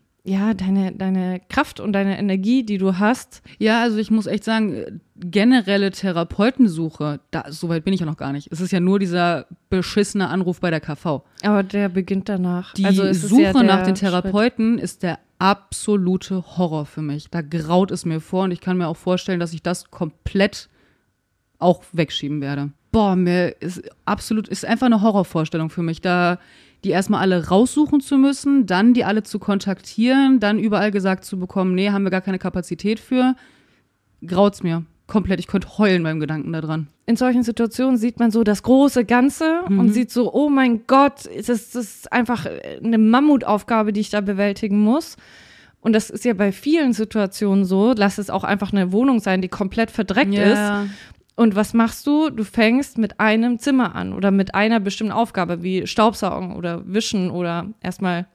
Kraft und deine Energie, die du hast. Ja, also ich muss echt sagen, generelle Therapeutensuche, soweit bin ich ja noch gar nicht. Es ist ja nur dieser beschissene Anruf bei der KV. Aber der beginnt danach. Die also Suche nach den Therapeuten ist der absolute Horror für mich. Da graut es mir vor und ich kann mir auch vorstellen, dass ich das komplett auch wegschieben werde. Boah, ist einfach eine Horrorvorstellung für mich, da die erstmal alle raussuchen zu müssen, dann die alle zu kontaktieren, dann überall gesagt zu bekommen, nee, haben wir gar keine Kapazität für. Graut's mir komplett. Ich könnte heulen beim Gedanken daran. In solchen Situationen sieht man so das große Ganze und sieht so, oh mein Gott, das ist einfach eine Mammutaufgabe, die ich da bewältigen muss. Und das ist ja bei vielen Situationen so, lass es auch einfach eine Wohnung sein, die komplett verdreckt ist. Und was machst du? Du fängst mit einem Zimmer an oder mit einer bestimmten Aufgabe, wie Staubsaugen oder Wischen oder erstmal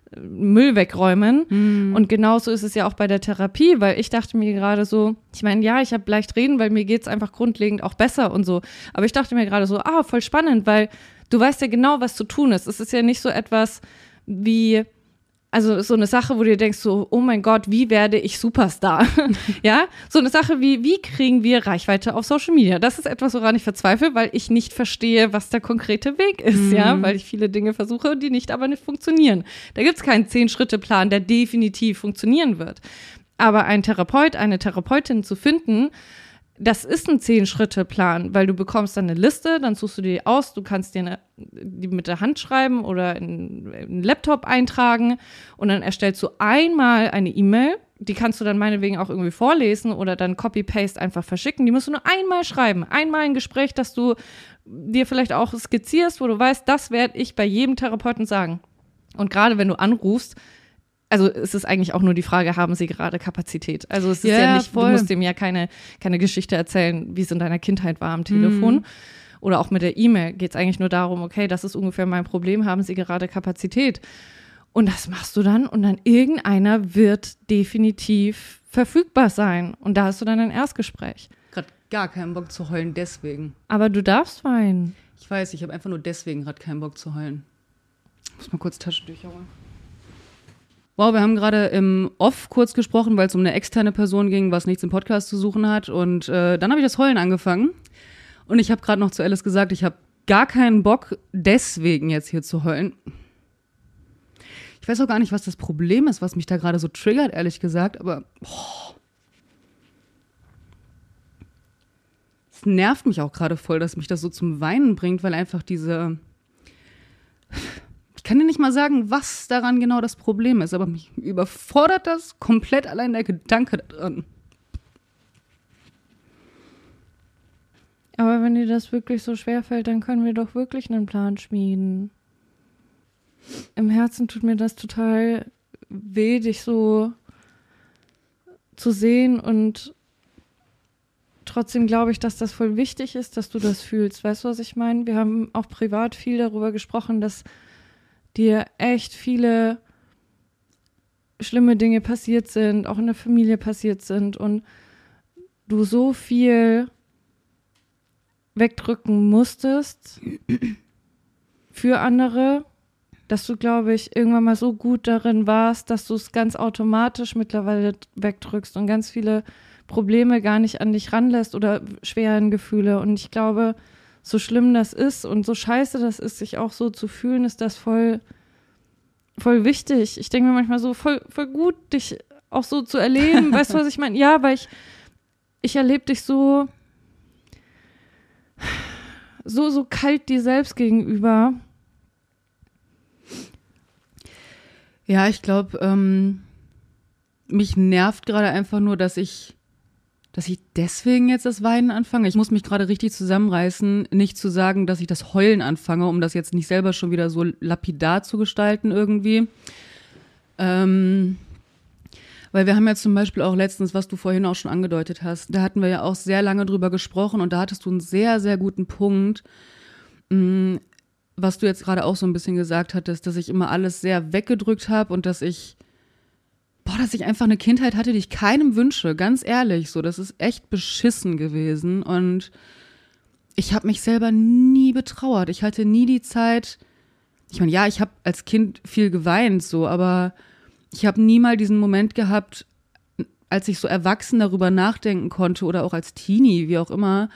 Müll wegräumen. Und genauso ist es ja auch bei der Therapie, weil ich dachte mir gerade so, ich meine, ja, ich habe leicht reden, weil mir geht's einfach grundlegend auch besser und so. Aber ich dachte mir gerade so, voll spannend, weil du weißt ja genau, was zu tun ist. Es ist ja nicht so etwas wie, also so eine Sache, wo du dir denkst so, oh mein Gott, wie werde ich Superstar? Ja, so eine Sache wie kriegen wir Reichweite auf Social Media? Das ist etwas, woran ich verzweifle, weil ich nicht verstehe, was der konkrete Weg ist, ja, weil ich viele Dinge versuche, die aber nicht funktionieren. Da gibt's keinen 10-Schritte-Plan, der definitiv funktionieren wird. Aber ein Therapeut, eine Therapeutin zu finden, das ist ein 10-Schritte-Plan, weil du bekommst dann eine Liste, dann suchst du die aus, du kannst dir die mit der Hand schreiben oder in einen Laptop eintragen und dann erstellst du einmal eine E-Mail, die kannst du dann meinetwegen auch irgendwie vorlesen oder dann Copy-Paste einfach verschicken. Die musst du nur einmal schreiben, einmal ein Gespräch, das du dir vielleicht auch skizzierst, wo du weißt, das werde ich bei jedem Therapeuten sagen. Und gerade wenn du anrufst, also es ist eigentlich auch nur die Frage, haben sie gerade Kapazität? Also es ist ja nicht, voll. Du musst dem ja keine Geschichte erzählen, wie es in deiner Kindheit war am Telefon. Oder auch mit der E-Mail geht es eigentlich nur darum, okay, das ist ungefähr mein Problem, haben sie gerade Kapazität? Und das machst du dann und dann irgendeiner wird definitiv verfügbar sein. Und da hast du dann ein Erstgespräch. Gerade gar keinen Bock zu heulen, deswegen. Aber du darfst weinen. Ich weiß, ich habe einfach nur deswegen gerade keinen Bock zu heulen. Ich muss mal kurz Taschentücher holen. Wow, wir haben gerade im Off kurz gesprochen, weil es um eine externe Person ging, was nichts im Podcast zu suchen hat. Und dann habe ich das Heulen angefangen. Und ich habe gerade noch zu Alice gesagt, ich habe gar keinen Bock, deswegen jetzt hier zu heulen. Ich weiß auch gar nicht, was das Problem ist, was mich da gerade so triggert, ehrlich gesagt. Aber es nervt mich auch gerade voll, dass mich das so zum Weinen bringt, weil einfach diese... Ich kann dir nicht mal sagen, was daran genau das Problem ist, aber mich überfordert das komplett allein der Gedanke daran. Aber wenn dir das wirklich so schwerfällt, dann können wir doch wirklich einen Plan schmieden. Im Herzen tut mir das total weh, dich so zu sehen und trotzdem glaube ich, dass das voll wichtig ist, dass du das fühlst. Weißt du, was ich meine? Wir haben auch privat viel darüber gesprochen, dass dir echt viele schlimme Dinge passiert sind, auch in der Familie passiert sind und du so viel wegdrücken musstest für andere, dass du, glaube ich, irgendwann mal so gut darin warst, dass du es ganz automatisch mittlerweile wegdrückst und ganz viele Probleme gar nicht an dich ranlässt oder schweren Gefühle. Und ich glaube, so schlimm das ist und so scheiße das ist, sich auch so zu fühlen, ist das voll wichtig. Ich denke mir manchmal so, voll gut, dich auch so zu erleben. Weißt du, was ich meine? Ja, weil ich erlebe dich so kalt dir selbst gegenüber. Ja, ich glaube, mich nervt gerade einfach nur, dass ich deswegen jetzt das Weinen anfange. Ich muss mich gerade richtig zusammenreißen, nicht zu sagen, dass ich das Heulen anfange, um das jetzt nicht selber schon wieder so lapidar zu gestalten irgendwie. Weil wir haben ja zum Beispiel auch letztens, was du vorhin auch schon angedeutet hast, da hatten wir ja auch sehr lange drüber gesprochen und da hattest du einen sehr, sehr guten Punkt, was du jetzt gerade auch so ein bisschen gesagt hattest, dass ich immer alles sehr weggedrückt habe und dass ich einfach eine Kindheit hatte, die ich keinem wünsche, ganz ehrlich, so, das ist echt beschissen gewesen und ich habe mich selber nie betrauert, ich hatte nie die Zeit, ich meine, ja, ich habe als Kind viel geweint, so, aber ich habe nie mal diesen Moment gehabt, als ich so erwachsen darüber nachdenken konnte oder auch als Teenie, wie auch immer,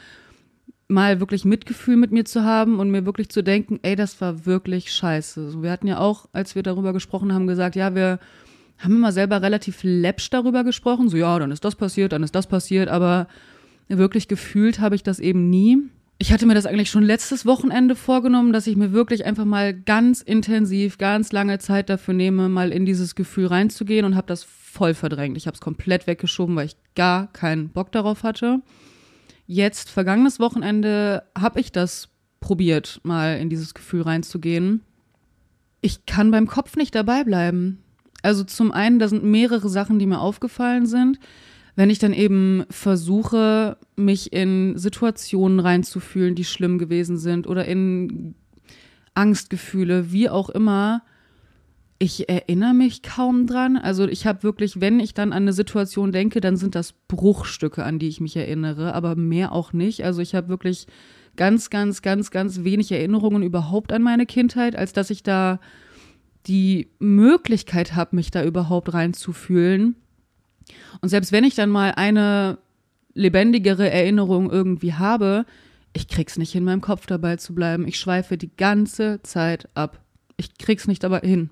mal wirklich Mitgefühl mit mir zu haben und mir wirklich zu denken, ey, das war wirklich scheiße. So, wir hatten ja auch, als wir darüber gesprochen haben, gesagt, ja, wir haben immer selber relativ läppsch darüber gesprochen, so ja, dann ist das passiert, aber wirklich gefühlt habe ich das eben nie. Ich hatte mir das eigentlich schon letztes Wochenende vorgenommen, dass ich mir wirklich einfach mal ganz intensiv, ganz lange Zeit dafür nehme, mal in dieses Gefühl reinzugehen und habe das voll verdrängt. Ich habe es komplett weggeschoben, weil ich gar keinen Bock darauf hatte. Jetzt, vergangenes Wochenende, habe ich das probiert, mal in dieses Gefühl reinzugehen. Ich kann beim Kopf nicht dabei bleiben. Also zum einen, da sind mehrere Sachen, die mir aufgefallen sind. Wenn ich dann eben versuche, mich in Situationen reinzufühlen, die schlimm gewesen sind oder in Angstgefühle, wie auch immer, ich erinnere mich kaum dran. Also ich habe wirklich, wenn ich dann an eine Situation denke, dann sind das Bruchstücke, an die ich mich erinnere, aber mehr auch nicht. Also ich habe wirklich ganz, ganz, ganz, ganz wenig Erinnerungen überhaupt an meine Kindheit, als dass ich da die Möglichkeit habe, mich da überhaupt reinzufühlen. Und selbst wenn ich dann mal eine lebendigere Erinnerung irgendwie habe, ich krieg's nicht in meinem Kopf dabei zu bleiben. Ich schweife die ganze Zeit ab. Ich krieg's nicht dabei hin.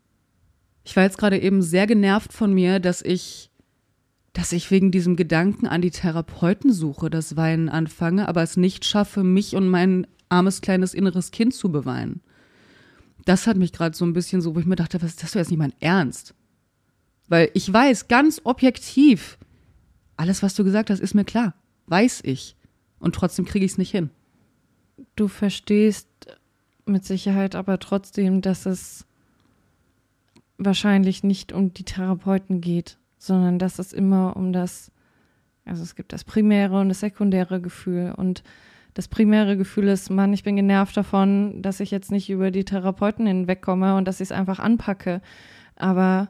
Ich war jetzt gerade eben sehr genervt von mir, dass ich wegen diesem Gedanken an die Therapeutensuche das Weinen anfange, aber es nicht schaffe, mich und mein armes kleines inneres Kind zu beweinen. Das hat mich gerade so ein bisschen so, wo ich mir dachte, was ist das jetzt nicht mein Ernst? Weil ich weiß ganz objektiv, alles, was du gesagt hast, ist mir klar. Weiß ich. Und trotzdem kriege ich es nicht hin. Du verstehst mit Sicherheit aber trotzdem, dass es wahrscheinlich nicht um die Therapeuten geht, sondern dass es immer um also es gibt das primäre und das sekundäre Gefühl. Und das primäre Gefühl ist, Mann, ich bin genervt davon, dass ich jetzt nicht über die Therapeuten hinwegkomme und dass ich es einfach anpacke. Aber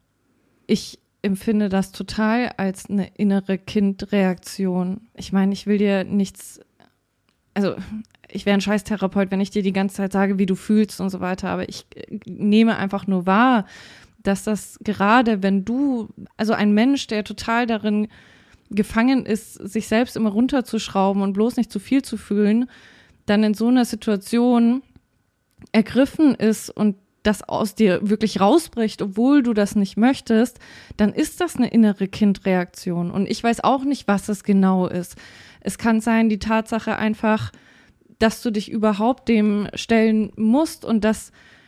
ich empfinde das total als eine innere Kindreaktion. Ich meine, ich will dir nichts, also ich wäre ein Scheißtherapeut, wenn ich dir die ganze Zeit sage, wie du fühlst und so weiter, aber ich nehme einfach nur wahr, dass das gerade, wenn du, also ein Mensch, der total darin gefangen ist, sich selbst immer runterzuschrauben und bloß nicht zu viel zu fühlen, dann in so einer Situation ergriffen ist und das aus dir wirklich rausbricht, obwohl du das nicht möchtest, dann ist das eine innere Kindreaktion. Und ich weiß auch nicht, was es genau ist. Es kann sein, die Tatsache einfach, dass du dich überhaupt dem stellen musst und dass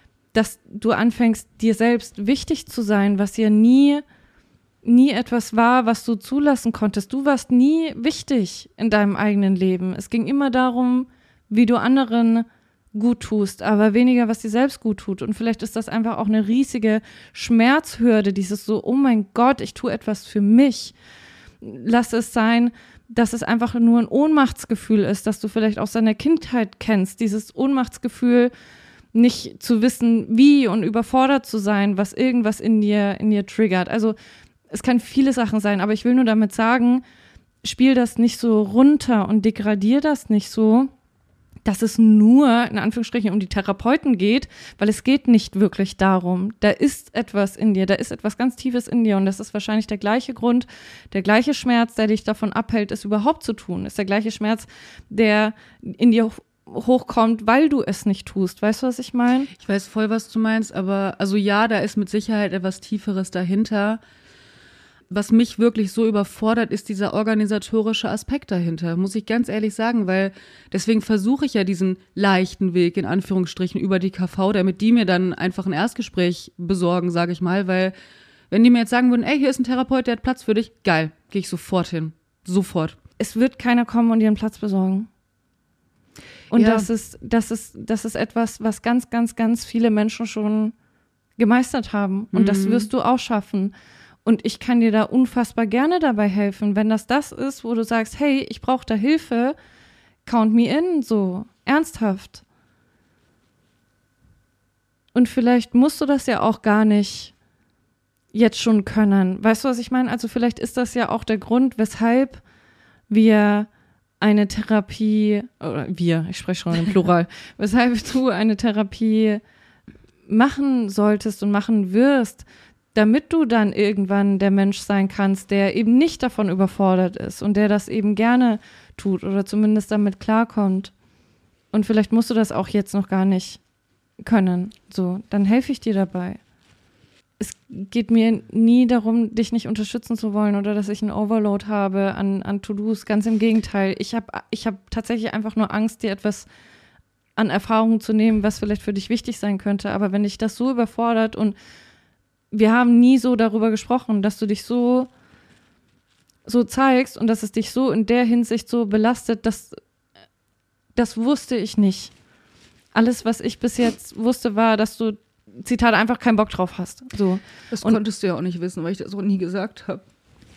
du anfängst, dir selbst wichtig zu sein, was ja nie etwas war, was du zulassen konntest. Du warst nie wichtig in deinem eigenen Leben. Es ging immer darum, wie du anderen gut tust, aber weniger, was dir selbst gut tut. Und vielleicht ist das einfach auch eine riesige Schmerzhürde, dieses so, oh mein Gott, ich tue etwas für mich. lass es sein, dass es einfach nur ein Ohnmachtsgefühl ist, dass du vielleicht aus deiner Kindheit kennst, dieses Ohnmachtsgefühl, nicht zu wissen, wie und überfordert zu sein, was irgendwas in dir triggert. Also es kann viele Sachen sein, aber ich will nur damit sagen, spiel das nicht so runter und degradier das nicht so, dass es nur, in Anführungsstrichen, um die Therapeuten geht, weil es geht nicht wirklich darum. Da ist etwas in dir, da ist etwas ganz Tiefes in dir und das ist wahrscheinlich der gleiche Grund, der gleiche Schmerz, der dich davon abhält, es überhaupt zu tun. Ist der gleiche Schmerz, der in dir hochkommt, weil du es nicht tust. Weißt du, was ich meine? Ich weiß voll, was du meinst, aber also ja, da ist mit Sicherheit etwas Tieferes dahinter. Was mich wirklich so überfordert, ist dieser organisatorische Aspekt dahinter, muss ich ganz ehrlich sagen, weil deswegen versuche ich ja diesen leichten Weg, in Anführungsstrichen, über die KV, damit die mir dann einfach ein Erstgespräch besorgen, sage ich mal, weil wenn die mir jetzt sagen würden, ey, hier ist ein Therapeut, der hat Platz für dich, geil, gehe ich sofort hin, sofort. Es wird keiner kommen und dir einen Platz besorgen. Und ja. das ist etwas, was ganz, ganz, ganz viele Menschen schon gemeistert haben. Und das wirst du auch schaffen. Und ich kann dir da unfassbar gerne dabei helfen. Wenn das ist, wo du sagst, hey, ich brauche da Hilfe, count me in, so, ernsthaft. Und vielleicht musst du das ja auch gar nicht jetzt schon können. Weißt du, was ich meine? Also vielleicht ist das ja auch der Grund, weshalb wir eine Therapie, oder wir, ich spreche schon im Plural, weshalb du eine Therapie machen solltest und machen wirst, damit du dann irgendwann der Mensch sein kannst, der eben nicht davon überfordert ist und der das eben gerne tut oder zumindest damit klarkommt. Und vielleicht musst du das auch jetzt noch gar nicht können. So, dann helfe ich dir dabei. Es geht mir nie darum, dich nicht unterstützen zu wollen oder dass ich einen Overload habe an To-Dos. Ganz im Gegenteil. Ich hab tatsächlich einfach nur Angst, dir etwas an Erfahrungen zu nehmen, was vielleicht für dich wichtig sein könnte. Aber wenn dich das so überfordert und wir haben nie so darüber gesprochen, dass du dich so zeigst und dass es dich so in der Hinsicht so belastet, das wusste ich nicht. Alles, was ich bis jetzt wusste, war, dass du, Zitat, einfach keinen Bock drauf hast. So. Das konntest du ja auch nicht wissen, weil ich das auch nie gesagt habe.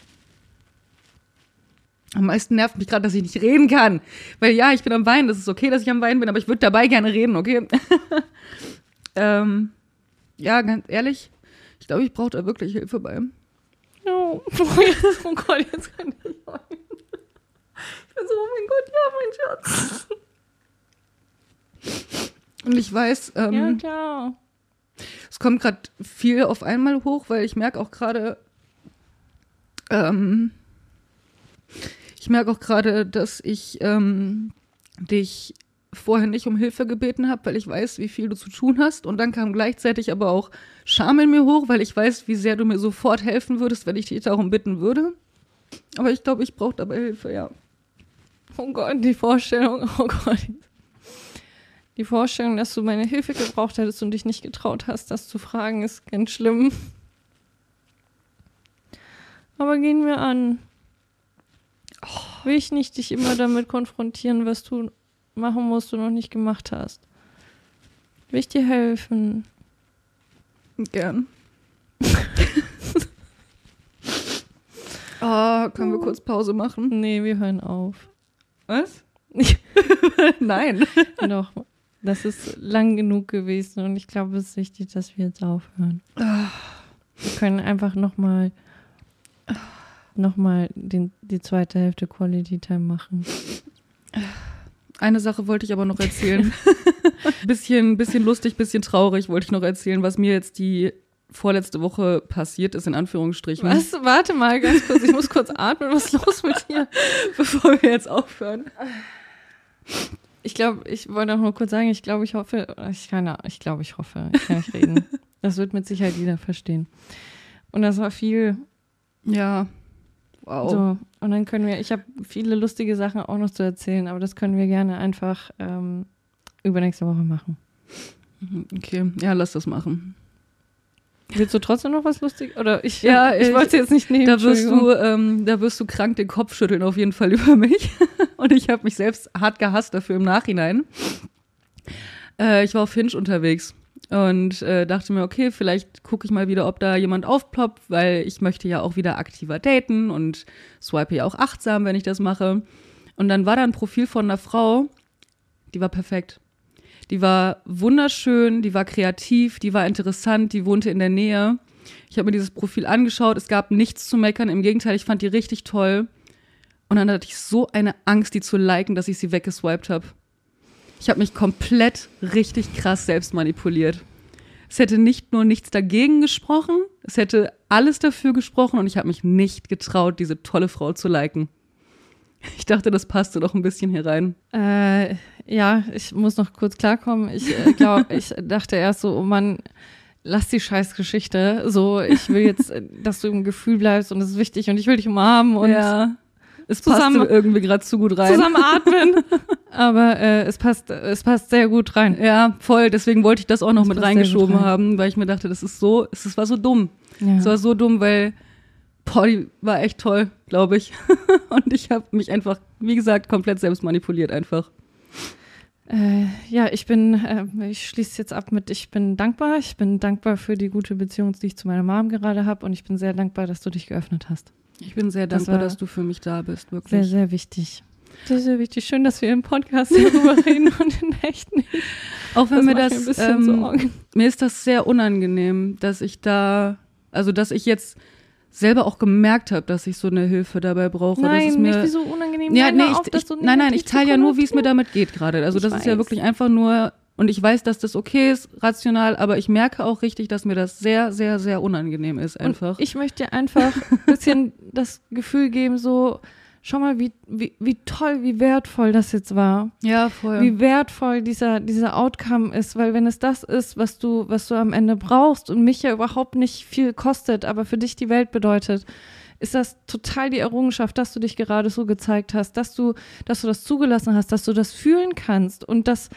Am meisten nervt mich gerade, dass ich nicht reden kann. Weil ja, ich bin am Weinen, das ist okay, dass ich am Weinen bin, aber ich würde dabei gerne reden, okay? Ja, ganz ehrlich, ich glaube, ich brauche da wirklich Hilfe bei. Oh Gott, jetzt kann ich heulen. Ich bin so, oh mein Gott, ja, mein Schatz. Und ich weiß, ja, klar. Es kommt gerade viel auf einmal hoch, weil ich merke auch gerade, dass ich dich vorher nicht um Hilfe gebeten habe, weil ich weiß, wie viel du zu tun hast. Und dann kam gleichzeitig aber auch Scham in mir hoch, weil ich weiß, wie sehr du mir sofort helfen würdest, wenn ich dich darum bitten würde. Aber ich glaube, ich brauche dabei Hilfe, ja. Oh Gott, die Vorstellung, oh Gott. Die Vorstellung, dass du meine Hilfe gebraucht hättest und dich nicht getraut hast, das zu fragen, ist ganz schlimm. Aber gehen wir an. Will ich nicht dich immer damit konfrontieren, was du machen musst und noch nicht gemacht hast. Will ich dir helfen? Gern. Können wir kurz Pause machen? Nee, wir hören auf. Was? Nein. Doch, das ist lang genug gewesen und ich glaube, es ist wichtig, dass wir jetzt aufhören. Wir können einfach nochmal die zweite Hälfte Quality Time machen. Eine Sache wollte ich aber noch erzählen. bisschen lustig, bisschen traurig wollte ich noch erzählen, was mir jetzt die vorletzte Woche passiert ist, in Anführungsstrichen. Was? Warte mal ganz kurz, ich muss kurz atmen. Was ist los mit dir? Bevor wir jetzt aufhören. Ich glaube, ich wollte auch nur kurz sagen, ich hoffe, ich kann nicht reden. Das wird mit Sicherheit jeder verstehen. Und das war viel. Ja. Wow. So, und dann ich habe viele lustige Sachen auch noch zu erzählen, aber das können wir gerne einfach übernächste Woche machen. Okay, ja, lass das machen. Willst du trotzdem noch was Lustiges? Oder ich wollte es jetzt nicht nehmen. Da wirst du krank den Kopf schütteln auf jeden Fall über mich. Und ich habe mich selbst hart gehasst dafür im Nachhinein. Ich war auf Hinge unterwegs. und dachte mir, okay, vielleicht gucke ich mal wieder, ob da jemand aufploppt, weil ich möchte ja auch wieder aktiver daten und swipe ja auch achtsam, wenn ich das mache. Und dann war da ein Profil von einer Frau, die war perfekt. Die war wunderschön, die war kreativ, die war interessant, die wohnte in der Nähe. Ich habe mir dieses Profil angeschaut, es gab nichts zu meckern, im Gegenteil, ich fand die richtig toll. Und dann hatte ich so eine Angst, die zu liken, dass ich sie weggeswiped habe. Ich habe mich komplett richtig krass selbst manipuliert. Es hätte nicht nur nichts dagegen gesprochen, es hätte alles dafür gesprochen und ich habe mich nicht getraut, diese tolle Frau zu liken. Ich dachte, das passte doch ein bisschen hier rein. Ja, ich muss noch kurz klarkommen. Ich dachte erst so, oh Mann, lass die Scheißgeschichte. So, ich will jetzt, dass du im Gefühl bleibst und das ist wichtig und ich will dich umarmen und ja, es passte irgendwie gerade zu gut rein. Zusammen atmen. Aber es passt sehr gut rein. Ja, voll. Deswegen wollte ich das auch noch mit reingeschoben haben, weil ich mir dachte, es war so dumm. Ja. Es war so dumm, weil, die war echt toll, glaube ich. Und ich habe mich einfach, wie gesagt, komplett selbst manipuliert einfach. Ja, ich schließe jetzt ab mit, ich bin dankbar. Ich bin dankbar für die gute Beziehung, die ich zu meiner Mom gerade habe. Und ich bin sehr dankbar, dass du dich geöffnet hast. Ich bin sehr dankbar, dass du für mich da bist, wirklich. Sehr, sehr wichtig. Sehr, sehr wichtig. Schön, dass wir im Podcast darüber reden und in echt nicht. Auch wenn mir mir ist das sehr unangenehm, dass ich jetzt selber auch gemerkt habe, dass ich so eine Hilfe dabei brauche. Nein, das ist nicht wie so unangenehm. Ja, ich teile ja nur, wie es mir damit geht gerade. Also das ist ja wirklich einfach nur, und ich weiß, dass das okay ist, rational, aber ich merke auch richtig, dass mir das sehr, sehr, sehr unangenehm ist einfach. Und ich möchte dir einfach ein bisschen das Gefühl geben, so, schau mal, wie toll, wie wertvoll das jetzt war. Ja, voll. Wie wertvoll dieser Outcome ist, weil wenn es das ist, was du am Ende brauchst und mich ja überhaupt nicht viel kostet, aber für dich die Welt bedeutet, ist das total die Errungenschaft, dass du dich gerade so gezeigt hast, dass du das zugelassen hast, dass du das fühlen kannst und dass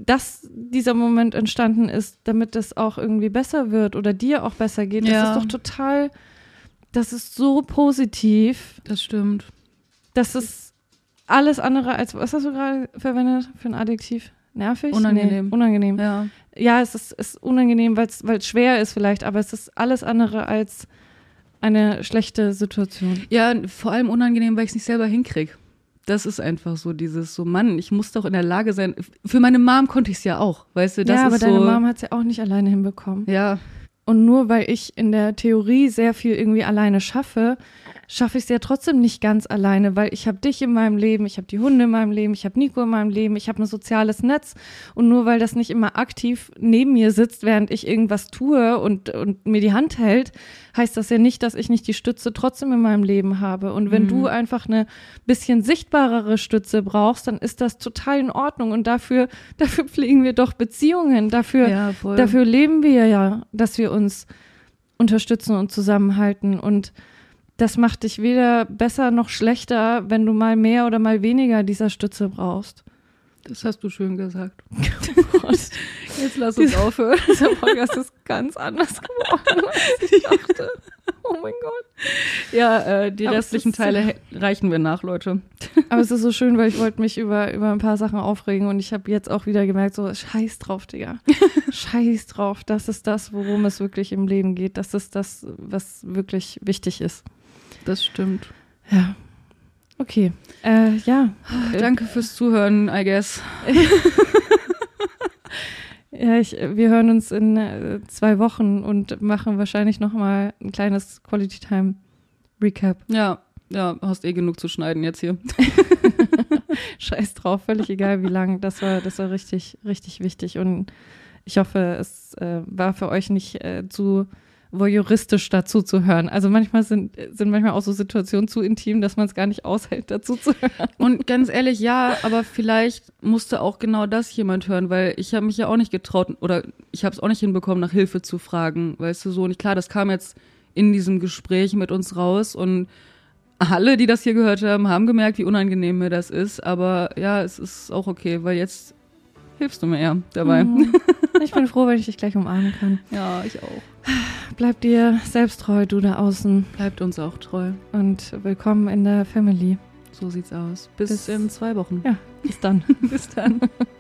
dieser Moment entstanden ist, damit es auch irgendwie besser wird oder dir auch besser geht. Ja. Das ist doch total, das ist so positiv. Das stimmt. Das ist alles andere als, was hast du gerade verwendet für ein Adjektiv? Nervig? Unangenehm. Nee, unangenehm. Ja, es ist unangenehm, weil es schwer ist vielleicht, aber es ist alles andere als eine schlechte Situation. Ja, vor allem unangenehm, weil ich es nicht selber hinkriege. Das ist einfach so dieses so, Mann, ich muss doch in der Lage sein. Für meine Mom konnte ich es ja auch, weißt du? Das ja, aber ist deine so, Mom hat es ja auch nicht alleine hinbekommen. Ja. Und nur weil ich in der Theorie sehr viel irgendwie alleine schaffe ich es ja trotzdem nicht ganz alleine, weil ich habe dich in meinem Leben, ich habe die Hunde in meinem Leben, ich habe Nico in meinem Leben, ich habe ein soziales Netz und nur weil das nicht immer aktiv neben mir sitzt, während ich irgendwas tue und mir die Hand hält, heißt das ja nicht, dass ich nicht die Stütze trotzdem in meinem Leben habe. Und wenn du einfach eine bisschen sichtbarere Stütze brauchst, dann ist das total in Ordnung und dafür pflegen wir doch Beziehungen, dafür leben wir ja, dass wir uns unterstützen und zusammenhalten und das macht dich weder besser noch schlechter, wenn du mal mehr oder mal weniger dieser Stütze brauchst. Das hast du schön gesagt. Oh Gott. Jetzt lass uns aufhören. Dieser Podcast ist ganz anders geworden, als ich dachte. Oh mein Gott. Ja, die restlichen Teile reichen wir nach, Leute. Aber es ist so schön, weil ich wollte mich über ein paar Sachen aufregen und ich habe jetzt auch wieder gemerkt, so scheiß drauf, Digga. Scheiß drauf. Das ist das, worum es wirklich im Leben geht. Das ist das, was wirklich wichtig ist. Das stimmt. Ja. Okay. Ja. Danke fürs Zuhören, I guess. Ja, wir hören uns in 2 Wochen und machen wahrscheinlich nochmal ein kleines Quality Time Recap. Ja, hast genug zu schneiden jetzt hier. Scheiß drauf, völlig egal wie lang. Das war richtig, richtig wichtig und ich hoffe, es war für euch nicht zu voyeuristisch dazu zu hören. Also manchmal sind manchmal auch so Situationen zu intim, dass man es gar nicht aushält, dazu zu hören. Und ganz ehrlich, ja, aber vielleicht musste auch genau das jemand hören, weil ich habe mich ja auch nicht getraut oder ich habe es auch nicht hinbekommen, nach Hilfe zu fragen, weißt du so. Und klar, das kam jetzt in diesem Gespräch mit uns raus und alle, die das hier gehört haben, haben gemerkt, wie unangenehm mir das ist. Aber ja, es ist auch okay, weil jetzt hilfst du mir ja dabei. Ich bin froh, wenn ich dich gleich umarmen kann. Ja, ich auch. Bleib dir selbst treu, du da außen. Bleibt uns auch treu. Und willkommen in der Family. So sieht's aus. Bis in 2 Wochen. Ja, bis dann. Bis dann.